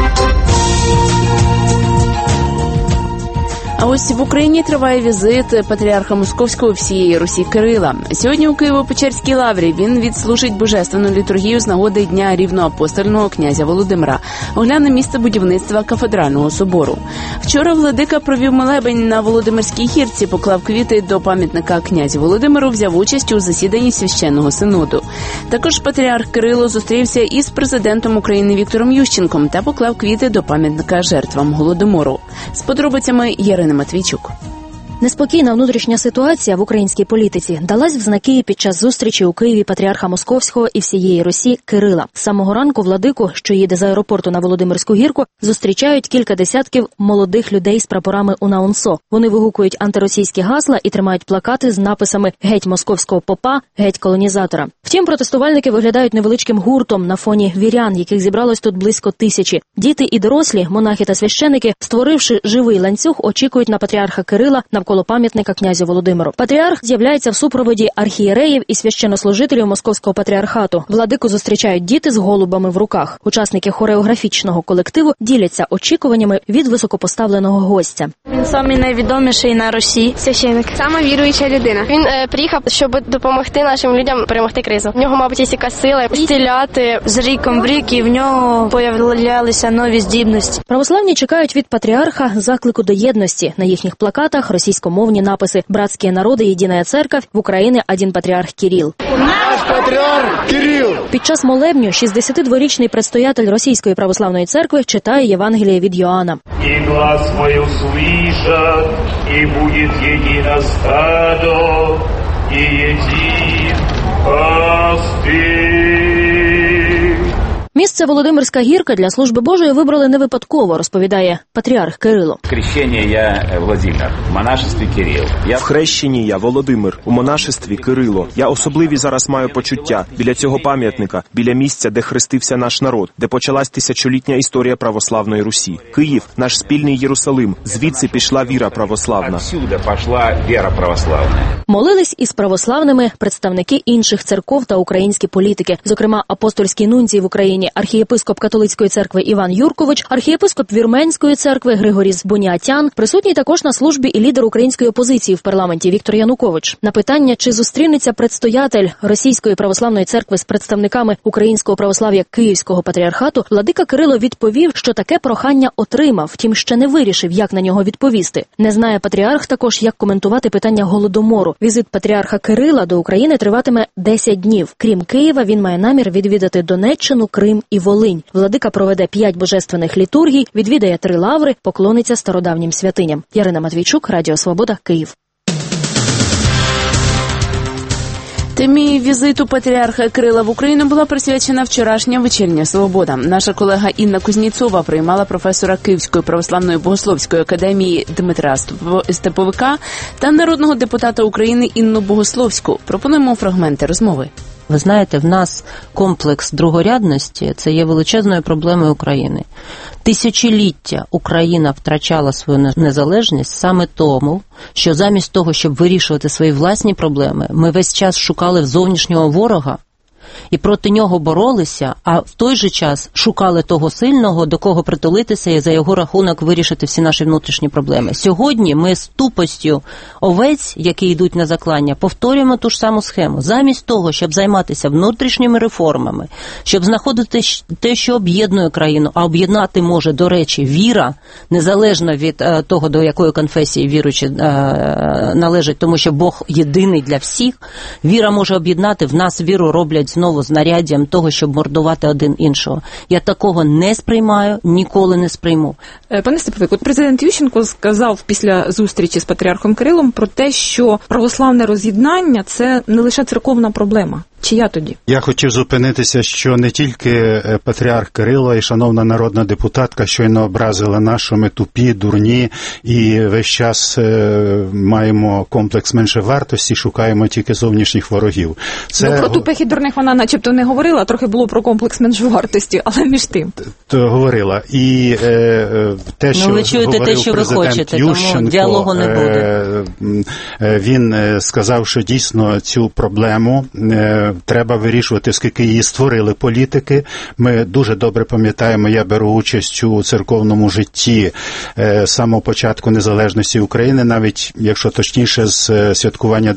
А ось в Україні триває візит патріарха Московського всієї Русі Кирила. Сьогодні у Києво-Печерській лаврі він відслужить божественну літургію з нагоди Дня рівноапостольного князя Володимира. Огляне місце будівництва кафедрального собору. Вчора владика провів молебень на Володимирській гірці, поклав квіти до пам'ятника князю Володимиру, взяв участь у засіданні священного синоду. Також патріарх Кирило зустрівся із президентом України Віктором Ющенком та поклав квіти до пам'ятника жертвам Голодомору. З подробицями Ярина Матвійчук. Неспокійна внутрішня ситуація в українській політиці далась в знаки під час зустрічі у Києві патріарха Московського і всієї Русі Кирила. З самого ранку владику, що їде з аеропорту на Володимирську гірку, зустрічають кілька десятків молодих людей з прапорами УНАУНСО. Вони вигукують антиросійські гасла і тримають плакати з написами «Геть московського попа, геть колонізатора». Втім, протестувальники виглядають невеличким гуртом на фоні вірян, яких зібралось тут близько 1000. Діти і дорослі, монахи та священики, створивши живий ланцюг, очікують на патріарха Кирила навколо пам'ятника князю Володимиру. Патріарх з'являється в супроводі архієреїв і священнослужителів Московського патріархату. Владику зустрічають діти з голубами в руках. Учасники хореографічного колективу діляться очікуваннями від високопоставленого гостя. Він самий найвідоміший на Русі священик. Саме віруюча людина. Він приїхав, щоб допомогти нашим людям перемогти кризу. В нього, мабуть, є якась сила зціляти. З ріком в рік і в нього появлялися нові здібності. Православні чекають від патріарха заклику до єдності. На їхніх плакатах російськомовні написи «Братські народи, єдина церковь, в Україні один патріарх Кирил». Наш патріарх Кирил! Під час молебню 62-річний предстоятель Російської православної церкви читає Євангеліє від Йоанна. «И глас мой услышат, и будет едино стадо, и един пастырь». Місце Володимирська гірка для служби Божої вибрали не випадково, розповідає патріарх Кирило. В хрещении я Владимир, в монашестві Кирил. В хрещенні я Володимир, у монашестві Кирило. Я особливі зараз маю почуття біля цього пам'ятника, біля місця, де хрестився наш народ, де почалась тисячолітня історія православної Русі. Київ – наш спільний Єрусалим, звідси пішла віра православна. Отсюда пішла віра православна. Молились із православними представники інших церков та українські політики, зокрема апостольський нунцій в Україні, архієпископ католицької церкви Іван Юркович, архієпископ Вірменської церкви Григорій Збунятян, присутній також на службі і лідер української опозиції в парламенті Віктор Янукович. На питання, чи зустрінеться предстоятель Російської православної церкви з представниками українського православ'я Київського патріархату, владика Кирило відповів, що таке прохання отримав, втім ще не вирішив, як на нього відповісти. Не знає патріарх також, як коментувати питання Голодомору. Візит патріарха Кирила до України триватиме 10 днів. Крім Києва, він має намір відвідати Донеччину, Крим і Волинь. Владика проведе 5 божественних літургій, відвідає 3 лаври, поклониться стародавнім святиням. Ярина Матвійчук, Радіо Свобода, Київ. Темі візиту патріарха Кирила в Україну була присвячена вчорашня вечірня «Свобода». Наша колега Інна Кузніцова приймала професора Київської православної богословської академії Дмитра Степовика та народного депутата України Інну Богословську. Пропонуємо фрагменти розмови. Ви знаєте, в нас комплекс другорядності – це є величезною проблемою України. Тисячоліття Україна втрачала свою незалежність саме тому, що замість того, щоб вирішувати свої власні проблеми, ми весь час шукали зовнішнього ворога, і проти нього боролися, а в той же час шукали того сильного, до кого притулитися і за його рахунок вирішити всі наші внутрішні проблеми. Сьогодні ми з тупостю овець, які йдуть на заклання, повторюємо ту ж саму схему. Замість того, щоб займатися внутрішніми реформами, щоб знаходити те, що об'єднує країну, а об'єднати може, до речі, віра, незалежно від того, до якої конфесії віруючі належать, тому що Бог єдиний для всіх, віра може об'єднати, в нас віру роблять знову знаряддям того, щоб мордувати один іншого. Я такого не сприймаю, ніколи не сприйму. Пане Степовик, от президент Ющенко сказав після зустрічі з патріархом Кирилом про те, що православне роз'єднання – це не лише церковна проблема. Чия тоді? Я хотів зупинитися, що не тільки патріарх Кирило і шановна народна депутатка щойно образила нас, що ми тупі, дурні і весь час маємо комплекс меншовартості, шукаємо тільки зовнішніх ворогів. Це... про тупих і дурних вона начебто не говорила, трохи було про комплекс меншовартості, але між тим. То говорила. І те, що ви чуєте те, що ви хочете, Ющенко, тому діалогу не буде. Він сказав, що дійсно цю проблему треба вирішувати, оскільки її створили політики. Ми дуже добре пам'ятаємо, я беру участь у церковному житті з самого початку незалежності України, навіть, якщо точніше, з святкування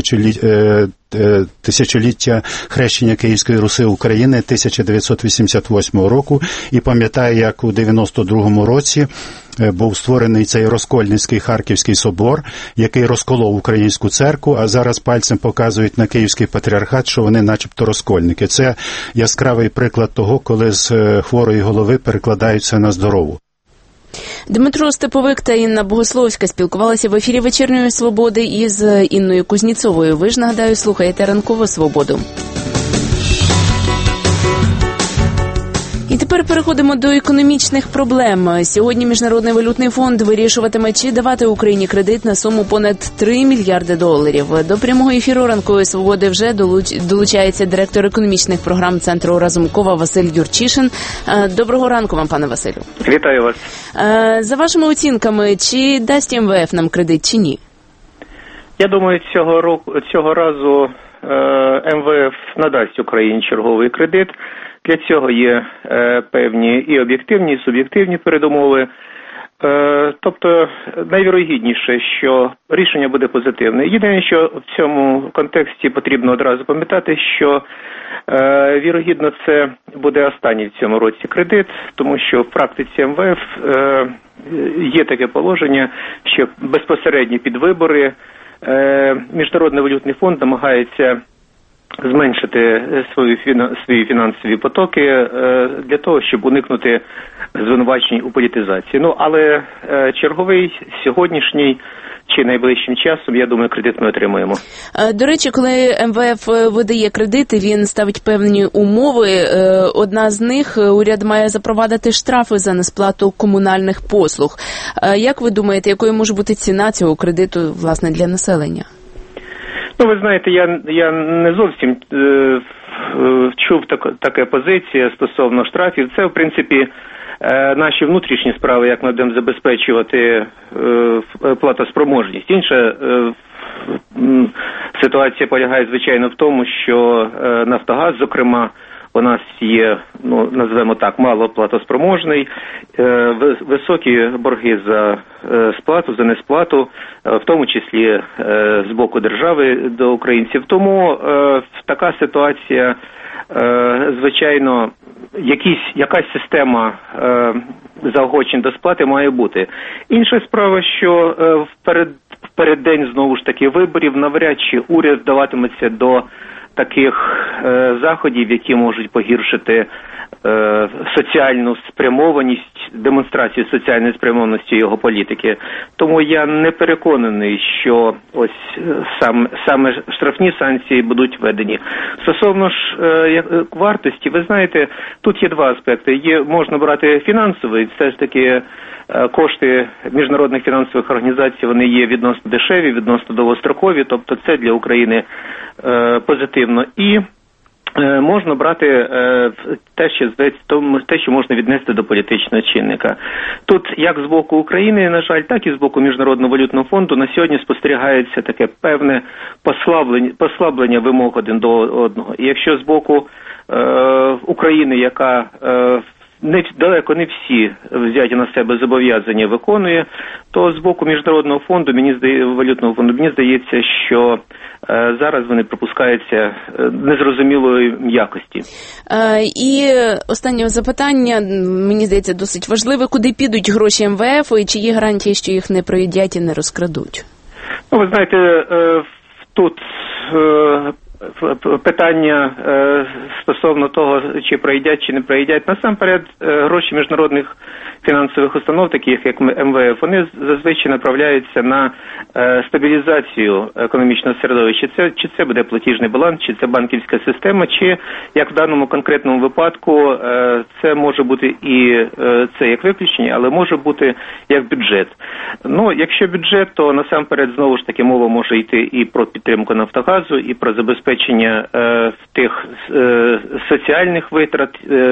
2000-ліття хрещення Київської Руси України 1988 року. І пам'ятаю, як у 92-му році був створений цей Розкольницький Харківський собор, який розколов українську церкву, а зараз пальцем показують на Київський патріархат, що вони начебто розкольники. Це яскравий приклад того, коли з хворої голови перекладаються на здорову. Дмитро Степовик та Інна Богословська спілкувалися в ефірі «Вечірньої Свободи» із Інною Кузніцовою. Ви ж, нагадаю, слухаєте «Ранкову Свободу». І тепер переходимо до економічних проблем. Сьогодні Міжнародний валютний фонд вирішуватиме, чи давати Україні кредит на суму понад $3 мільярди. До прямого ефіру «Ранкової Свободи» вже долучається директор економічних програм Центру Разумкова Василь Юрчишин. Доброго ранку вам, пане Василю. Вітаю вас. За вашими оцінками, чи дасть МВФ нам кредит, чи ні? Я думаю, цього разу МВФ надасть Україні черговий кредит. Для цього є певні і об'єктивні, і суб'єктивні передумови. Тобто найвірогідніше, що рішення буде позитивне. Єдине, що в цьому контексті потрібно одразу пам'ятати, що вірогідно це буде останній в цьому році кредит, тому що в практиці МВФ є таке положення, що безпосередньо під вибори Міжнародний валютний фонд намагається зменшити свої фінансові потоки для того, щоб уникнути звинувачень у політизації. Але черговий, сьогоднішній чи найближчим часом, я думаю, кредит ми отримаємо. До речі, коли МВФ видає кредити, він ставить певні умови. Одна з них, уряд має запровадити штрафи за несплату комунальних послуг. Як ви думаєте, якою може бути ціна цього кредиту, власне, для населення? Ви знаєте, я не зовсім чув така позиція стосовно штрафів. Це, в принципі, наші внутрішні справи, як ми будемо забезпечувати платоспроможність. Інша ситуація полягає, звичайно, в тому, що Нафтогаз, зокрема, у нас є, назвемо так, мало платоспроможний, високі борги за сплату, за несплату, в тому числі з боку держави до українців. Тому така ситуація, звичайно, якась система заохочень до сплати має бути. Інша справа, що в переддень, знову ж таки, виборів навряд чи уряд вдаватиметься до таких заходів, які можуть погіршити соціальну спрямованість, демонстрацію соціальної спрямованості його політики. Тому я не переконаний, що ось саме штрафні санкції будуть введені. Стосовно ж вартості, ви знаєте, тут є два аспекти. Можна брати фінансовий, все ж таки кошти міжнародних фінансових організацій, вони є відносно дешеві, відносно довгострокові, тобто це для України позитивно. І можна брати те, що можна віднести до політичного чинника. Тут як з боку України, на жаль, так і з боку Міжнародного валютного фонду на сьогодні спостерігається таке певне послаблення вимог один до одного. І якщо з боку України, яка далеко не всі взяті на себе зобов'язання виконує, то з боку Міжнародного фонду, валютного фонду, мені здається, що зараз вони пропускаються незрозумілої якості. І останнє запитання, мені здається, досить важливе. Куди підуть гроші МВФ і чи є гарантії, що їх не проїдять і не розкрадуть? Ну, ви знаєте, тут питання стосовно того, чи проїдять, чи не проїдять. Насамперед, гроші міжнародних фінансових установ, таких як МВФ, вони зазвичай направляються на стабілізацію економічного середовища. Чи це буде платіжний баланс, чи це банківська система, чи, як в даному конкретному випадку, це може бути і це як виключення, але може бути як бюджет. Ну, якщо бюджет, то насамперед, знову ж таки, мова може йти і про підтримку Нафтогазу, і про забезпечення тих соціальних витрат,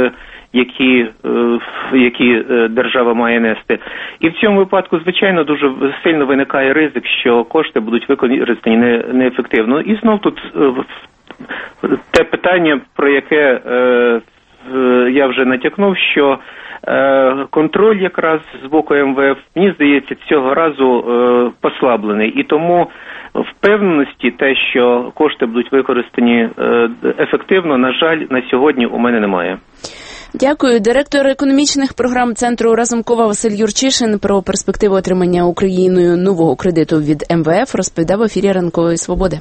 які держава має нести. І в цьому випадку, звичайно, дуже сильно виникає ризик, що кошти будуть використані неефективно. І знов тут те питання, про яке я вже натякнув, що контроль якраз з боку МВФ, мені здається, цього разу послаблений. І тому впевненості те, що кошти будуть використані ефективно, на жаль, на сьогодні у мене немає. Дякую. Директор економічних програм Центру Разумкова Василь Юрчишин про перспективу отримання Україною нового кредиту від МВФ розповідав в ефірі «Ранкової свободи».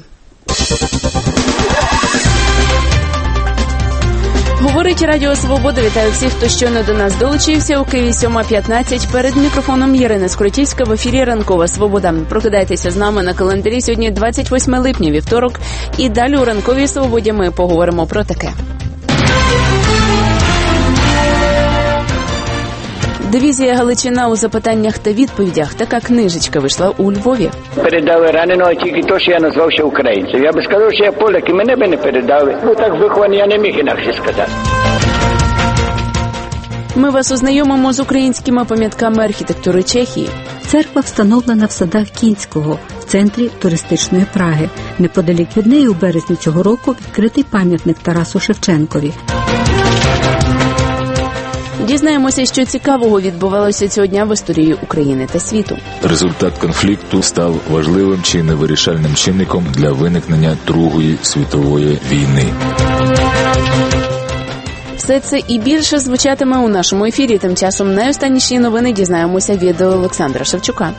Говорить Радіо Свобода. Вітаю всіх, хто щойно до нас долучився. У Києві 7:15. Перед мікрофоном Ірина Скоротівська в ефірі «Ранкова Свобода». Прокидайтеся з нами на календарі. Сьогодні 28 липня, вівторок. І далі у «Ранковій Свободі» ми поговоримо про таке. Дивізія «Галичина» у запитаннях та відповідях. Така книжечка вийшла у Львові. Передали раненого тільки то, що я назвався українцем. Я би сказав, що я поляк, і мене би не передали. Ну так вихований я не міг інакше сказати. Ми вас ознайомимо з українськими пам'ятками архітектури Чехії. Церква встановлена в садах Кінського, в центрі туристичної Праги. Неподалік від неї у березні цього року відкритий пам'ятник Тарасу Шевченкові. Дізнаємося, що цікавого відбувалося цього дня в історії України та світу. Результат конфлікту став важливим чи невирішальним чинником для виникнення Другої світової війни. Все це і більше звучатиме у нашому ефірі. Тим часом найостанніші новини дізнаємося від Олександра Шевчука.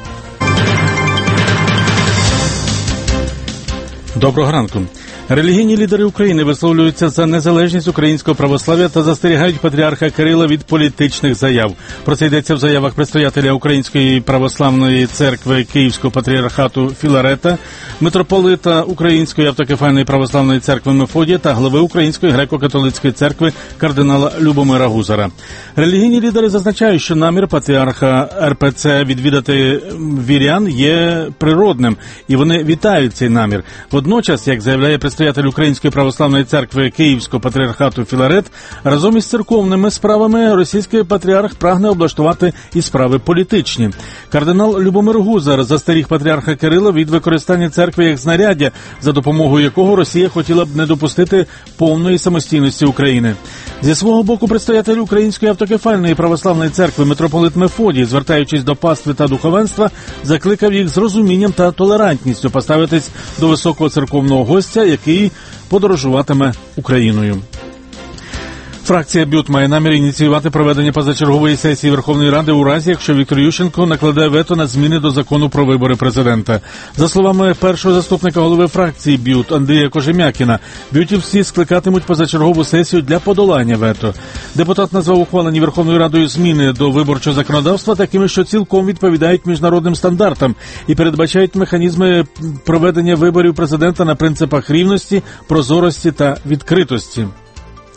Доброго ранку. Релігійні лідери України висловлюються за незалежність українського православ'я та застерігають патріарха Кирила від політичних заяв. Про це йдеться в заявах предстоятеля Української православної церкви Київського патріархату Філарета, митрополита Української автокефальної православної церкви Мефодія та глави Української греко-католицької церкви кардинала Любомира Гузара. Релігійні лідери зазначають, що намір патріарха РПЦ відвідати вірян є природним, і вони вітають цей намір. Водночас, як заявляє предстоятель Української православної церкви Київського патріархату Філарет, разом із церковними справами російський патріарх прагне облаштувати і справи політичні. Кардинал Любомир Гузар застеріг патріарха Кирила від використання церкви як знаряддя, за допомогою якого Росія хотіла б не допустити повної самостійності України. Зі свого боку, предстоятель Української автокефальної православної церкви митрополит Мефодій, звертаючись до пастви та духовенства, закликав їх з розумінням та толерантністю поставитись до високого церковного гостя, який подорожуватиме Україною. Фракція БЮТ має намір ініціювати проведення позачергової сесії Верховної Ради у разі, якщо Віктор Ющенко накладе вето на зміни до закону про вибори президента. За словами першого заступника голови фракції БЮТ Андрія Кожем'якіна, бютівці скликатимуть позачергову сесію для подолання вето. Депутат назвав ухвалені Верховною Радою зміни до виборчого законодавства такими, що цілком відповідають міжнародним стандартам і передбачають механізми проведення виборів президента на принципах рівності, прозорості та відкритості.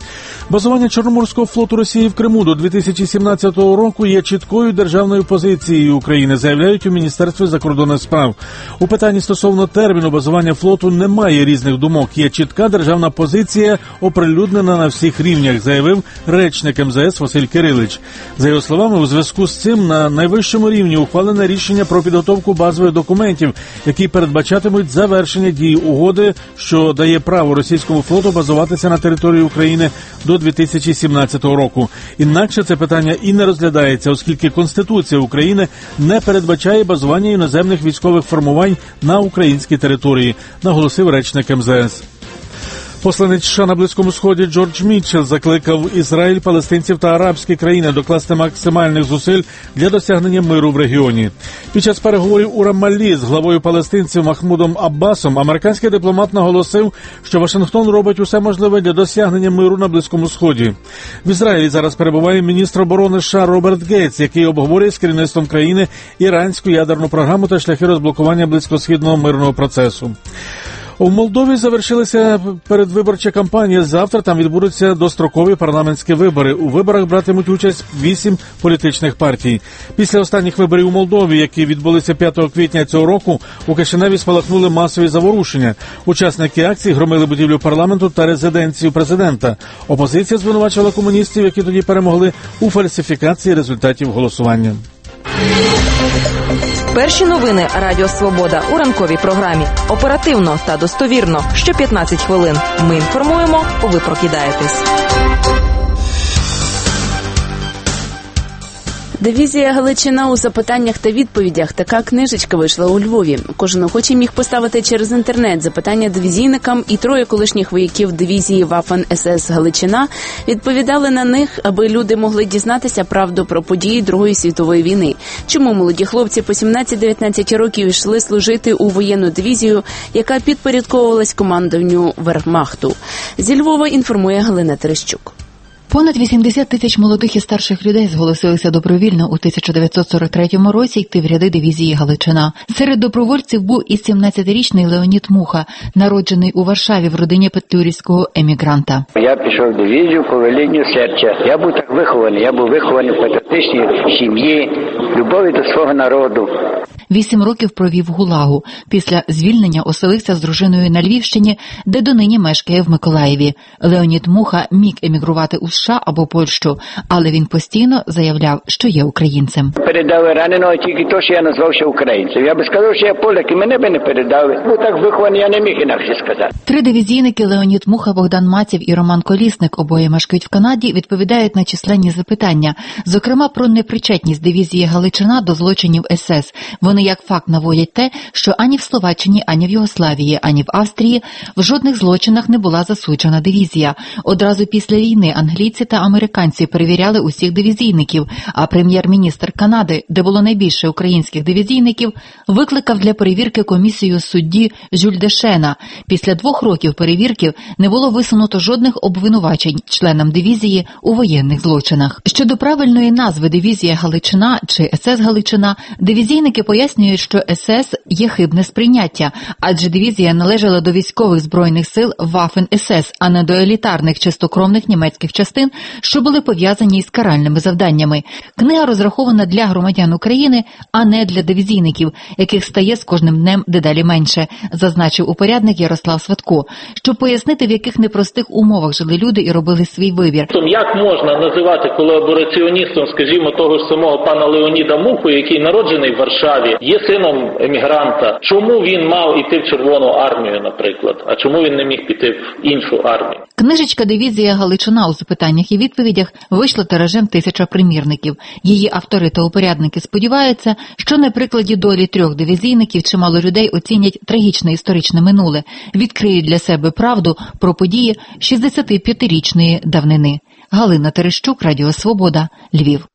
Базування Чорноморського флоту Росії в Криму до 2017 року є чіткою державною позицією України, заявляють у Міністерстві закордонних справ. У питанні стосовно терміну базування флоту немає різних думок. Є чітка державна позиція, оприлюднена на всіх рівнях, заявив речник МЗС Василь Кирилич. За його словами, у зв'язку з цим на найвищому рівні ухвалене рішення про підготовку базових документів, які передбачатимуть завершення дії угоди, що дає право російському флоту базуватися на території України до 2017 року. Інакше це питання і не розглядається, оскільки Конституція України не передбачає базування іноземних військових формувань на українській території, наголосив речник МЗС. Посланець США на Близькому Сході Джордж Мітчелл закликав Ізраїль, палестинців та арабські країни докласти максимальних зусиль для досягнення миру в регіоні. Під час переговорів у Рамаллі з главою палестинців Махмудом Аббасом американський дипломат наголосив, що Вашингтон робить усе можливе для досягнення миру на Близькому Сході. В Ізраїлі зараз перебуває міністр оборони США Роберт Гейтс, який обговорює з керівництвом країни іранську ядерну програму та шляхи розблокування близькосхідного мирного процесу. У Молдові завершилася передвиборча кампанія. Завтра там відбудуться дострокові парламентські вибори. У виборах братимуть участь 8 політичних партій. Після останніх виборів у Молдові, які відбулися 5 квітня цього року, у Кишиневі спалахнули масові заворушення. Учасники акції громили будівлю парламенту та резиденцію президента. Опозиція звинувачувала комуністів, які тоді перемогли, у фальсифікації результатів голосування. Перші новини Радіо Свобода у ранковій програмі. Оперативно та достовірно. Що 15 хвилин. Ми інформуємо, ви прокидаєтесь. Дивізія «Галичина» у запитаннях та відповідях. Така книжечка вийшла у Львові. Кожен охочий міг поставити через інтернет запитання дивізійникам, і 3 колишніх вояків дивізії Waffen-СС «Галичина» відповідали на них, аби люди могли дізнатися правду про події Другої світової війни. Чому молоді хлопці по 17-19 років йшли служити у воєнну дивізію, яка підпорядковувалась командуванню Вермахту. Зі Львова інформує Галина Терещук. Понад 80 тисяч молодих і старших людей зголосилися добровільно у 1943 році йти в ряди дивізії «Галичина». Серед добровольців був і 17-річний Леонід Муха, народжений у Варшаві в родині петлюрівського емігранта. Я пішов в дивізію по велінню серця. Я був так вихований. Я був вихований в патріотичній сім'ї, любові до свого народу. 8 років провів в ГУЛАГу. Після звільнення оселився з дружиною на Львівщині, де донині мешкає в Миколаєві. Леонід Муха міг емігрувати у США або Польщу, але він постійно заявляв, що є українцем. Передали раненого тільки то, що я назвався українцем. Я би сказав, що я поляк, і мене би не передали. Ну так вихований, я не міг інакше сказати. 3 дивізійники Леонід Муха, Богдан Маців і Роман Колісник, обоє мешкають в Канаді, відповідають на численні запитання, зокрема про непричетність дивізії «Галичина» до злочинів СС. Вони як факт наводять те, що ані в Словаччині, ані в Югославії, ані в Австрії в жодних злочинах не була засуджена дивізія. Одразу після війни англійці та американці перевіряли усіх дивізійників, а прем'єр-міністр Канади, де було найбільше українських дивізійників, викликав для перевірки комісію судді Жюль Дешена. Після 2 років перевірки не було висунуто жодних обвинувачень членам дивізії у воєнних злочинах. Щодо правильної назви дивізія «Галичина» чи СС «Галичина», дивізійники пояснюють, що СС є хибне сприйняття, адже дивізія належала до військових збройних сил Waffen-СС, а не до елітарних чистокровних німецьких частин, що були пов'язані із каральними завданнями. Книга розрахована для громадян України, а не для дивізійників, яких стає з кожним днем дедалі менше, зазначив упорядник Ярослав Сватко, щоб пояснити, в яких непростих умовах жили люди і робили свій вибір. Як можна називати колабораціоністом, скажімо, того ж самого пана Леоніда Муху, який народжений в Варшаві, є сином емігранта? Чому він мав іти в Червону армію, наприклад? А чому він не міг піти в іншу армію? Книжечка «Дивізія Галичина» у запитаннях і відповідях вийшла тиражем 1000 примірників. Її автори та упорядники сподіваються, що на прикладі долі 3 дивізійників чимало людей оцінять трагічне історичне минуле, відкриють для себе правду про події 65-річної давнини. Галина Терещук, Радіо Свобода, Львів.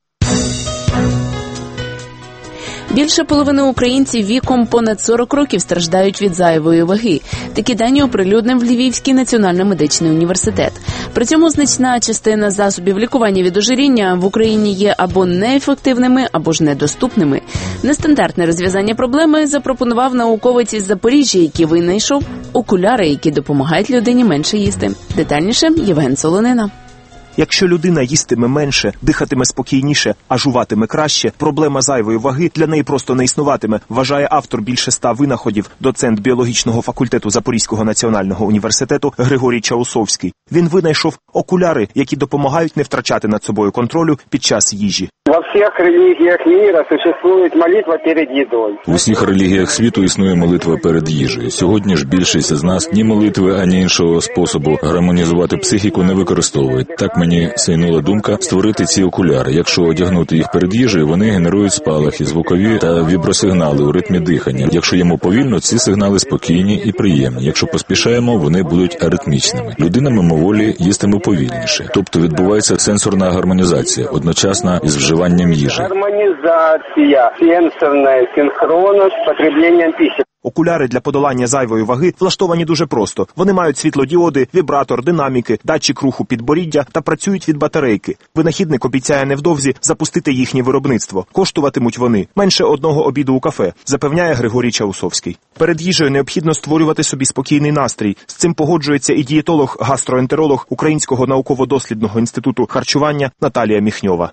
Більше половини українців віком понад 40 років страждають від зайвої ваги. Такі дані оприлюднив Львівський національний медичний університет. При цьому значна частина засобів лікування від ожиріння в Україні є або неефективними, або ж недоступними. Нестандартне розв'язання проблеми запропонував науковець із Запоріжжя, який винайшов окуляри, які допомагають людині менше їсти. Детальніше Євген Солонина. Якщо людина їстиме менше, дихатиме спокійніше, а жуватиме краще, проблема зайвої ваги для неї просто не існуватиме, вважає автор більше 100 винаходів, доцент біологічного факультету Запорізького національного університету Григорій Чаусовський. Він винайшов окуляри, які допомагають не втрачати над собою контролю під час їжі. Во всіх релігіях міра существує молитва перед їдою. У всіх релігіях світу існує молитва перед їжею. Сьогодні ж більшість з нас ні молитви, ані іншого способу гармонізувати психіку не використовують. Так мені сяйнула думка створити ці окуляри. Якщо одягнути їх перед їжею, вони генерують спалахи, звукові та вібросигнали у ритмі дихання. Якщо їмо повільно, ці сигнали спокійні і приємні. Якщо поспішаємо, вони будуть аритмічними. Людина мимоволі їстиме повільніше. Тобто відбувається сенсорна гармонізація, одночасна із вживанням їжі. Гармонізація, сенсорна синхронність з потребленням пищі. Окуляри для подолання зайвої ваги влаштовані дуже просто. Вони мають світлодіоди, вібратор, динаміки, датчик руху підборіддя та працюють від батарейки. Винахідник обіцяє невдовзі запустити їхнє виробництво. Коштуватимуть вони менше одного обіду у кафе, запевняє Григорій Чаусовський. Перед їжею необхідно створювати собі спокійний настрій. З цим погоджується і дієтолог-гастроентеролог Українського науково-дослідного інституту харчування Наталія Міхньова.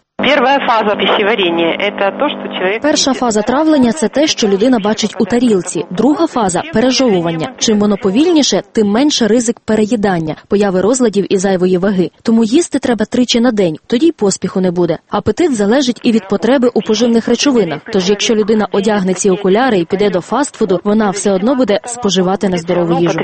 Перша фаза травлення – це те, що людина бачить у тарілці. Друга фаза – пережовування. Чим воно повільніше, тим менше ризик переїдання, появи розладів і зайвої ваги. Тому їсти треба 3 на день, тоді й поспіху не буде. Апетит залежить і від потреби у поживних речовинах. Тож якщо людина одягне ці окуляри і піде до фастфуду, вона все одно буде споживати нездорову їжу.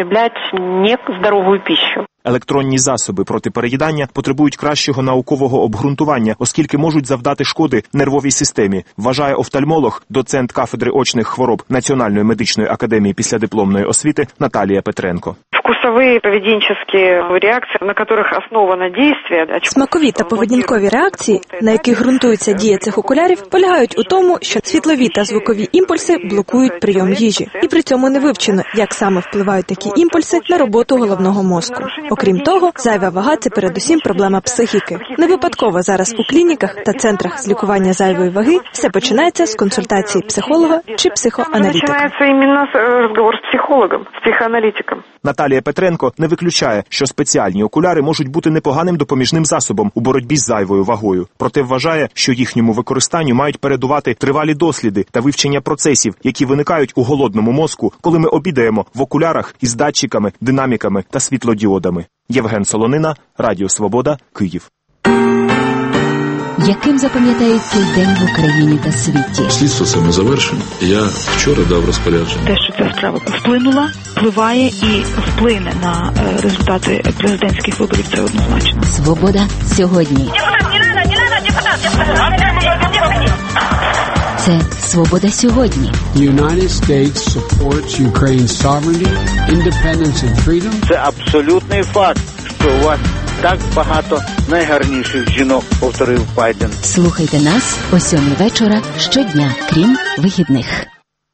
Електронні засоби проти переїдання потребують кращого наукового обґрунтування, оскільки можуть завдати шкоди нервовій системі, вважає офтальмолог, доцент кафедри очних хвороб Національної медичної академії післядипломної освіти Наталія Петренко. Вкусові поведінчі реакції, на яких основано дія. Смакові та поведінкові реакції, на яких ґрунтується дія цих окулярів, полягають у тому, що світлові та звукові імпульси блокують прийом їжі. І при цьому не вивчено, як саме впливають такі імпульси на роботу головного мозку. Окрім того, зайва вага – це передусім проблема психіки. Не випадково зараз у клініках та центрах з лікування зайвої ваги все починається з консультації психолога чи психоаналітика. Починається іменно розговор з психологом, з психоаналітиком. Наталія Петренко не виключає, що спеціальні окуляри можуть бути непоганим допоміжним засобом у боротьбі з зайвою вагою. Проте вважає, що їхньому використанню мають передувати тривалі досліди та вивчення процесів, які виникають у голодному мозку, коли ми обідаємо в окулярах із датчиками, динаміками та світлодіодами. Євген Солонина, Радіо Свобода, Київ. Яким запам'ятається день в Україні та світі? Слідство саме завершено. Я вчора дав розпорядження. Те, що ця справа вплинула, впливає і вплине на результати президентських виборів, це однозначно. Свобода сьогодні. Це «Свобода сьогодні». United States supports Ukraine's sovereignty, independence and freedom. Це абсолютний факт, що у вас так багато найгарніших жінок, повторив Байден. Слухайте нас о 7:00 вечора щодня, крім вихідних.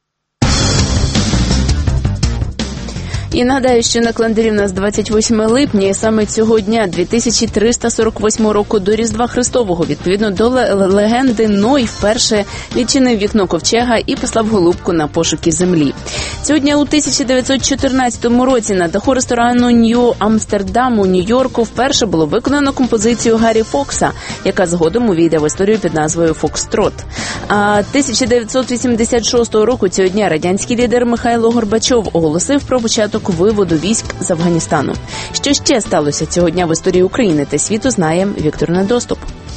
І нагадаю, що на календарі в нас 28 липня, і саме цього дня, 2348 року до Різдва Христового, відповідно до легенди, Ной вперше відчинив вікно ковчега і послав голубку на пошуки землі. Цього дня у 1914 році на даху ресторану Нью-Амстердам у Нью-Йорку вперше було виконано композицію Гаррі Фокса, яка згодом увійде в історію під назвою «Фокстрот». А 1986 року цього дня радянський лідер Михайло Горбачов оголосив про початок виводу військ з Афганістану. Що ще сталося цього дня в історії України та світу, знає Віктор Недоступ.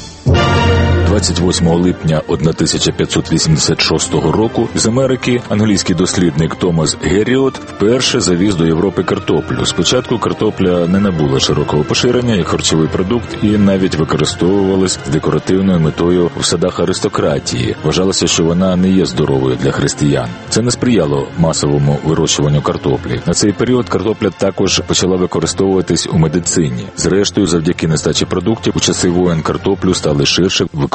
28 липня 1586 року з Америки англійський дослідник Томас Геріот вперше завіз до Європи картоплю. Спочатку картопля не набула широкого поширення як харчовий продукт і навіть використовувалась з декоративною метою в садах аристократії. Вважалося, що вона не є здоровою для християн. Це не сприяло масовому вирощуванню картоплі. На цей період картопля також почала використовуватись у медицині. Зрештою, завдяки нестачі продуктів, у часи воєн картоплю стали ширше використовувати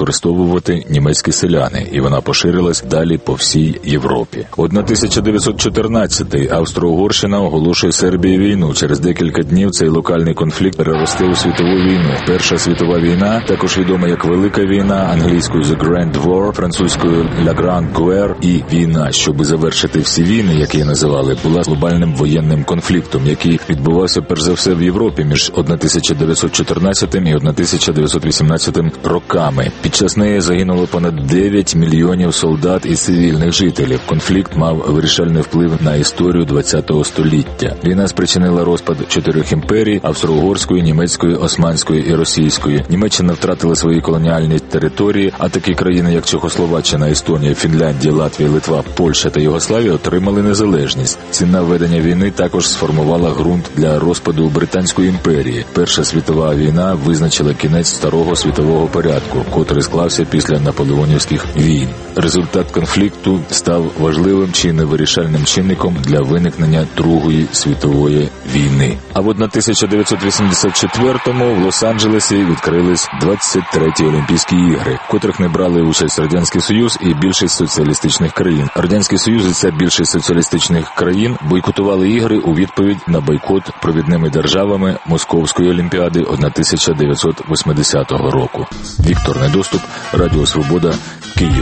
використовувати німецькі селяни, і вона поширилась далі по всій Європі. 1914-й Австро-Угорщина оголошує Сербії війну. Через декілька днів цей локальний конфлікт переросте у світову війну. Перша світова війна, також відома як Велика війна, англійською The Grand War, французькою La Grande Guerre, і війна, щоби завершити всі війни, які її називали, була глобальним воєнним конфліктом, який відбувався перш за все в Європі між 1914 і 1918 роками. Під час неї загинуло понад 9 мільйонів солдат і цивільних жителів. Конфлікт мав вирішальний вплив на історію ХХ століття. Війна спричинила розпад 4 імперій – австро-угорської, німецької, османської і російської. Німеччина втратила свої колоніальні території, а такі країни, як Чехословаччина, Естонія, Фінляндія, Латвія, Литва, Польща та Югославія отримали незалежність. Ціна ведення війни також сформувала ґрунт для розпаду Британської імперії. Перша світова війна визначила кінець старого світового порядку, котрий склався після наполеонівських війн. Результат конфлікту став важливим чи невирішальним чинником для виникнення Другої світової війни. А в 1984-му в Лос-Анджелесі відкрились 23-ті Олімпійські ігри, в котрих не брали участь Радянський Союз і більшість соціалістичних країн. Радянський Союз і ця більшість соціалістичних країн бойкотували ігри у відповідь на бойкот провідними державами Московської Олімпіади 1980 року. Віктор Недоступ, Радіо Свобода, Київ.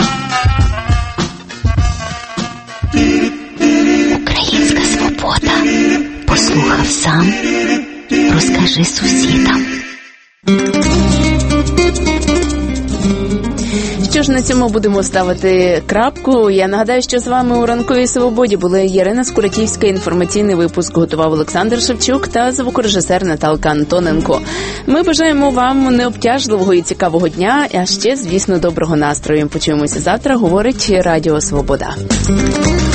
Українська свобода. Послухав сам, розкажи сусідам. Що ж, на цьому будемо ставити крапку. Я нагадаю, що з вами у Ранковій Свободі була Ірина Скуратівська, інформаційний випуск готував Олександр Шевчук та звукорежисер Наталка Антоненко. Ми бажаємо вам необтяжливого і цікавого дня, а ще, звісно, доброго настрою. Почуємося завтра, говорить Радіо Свобода.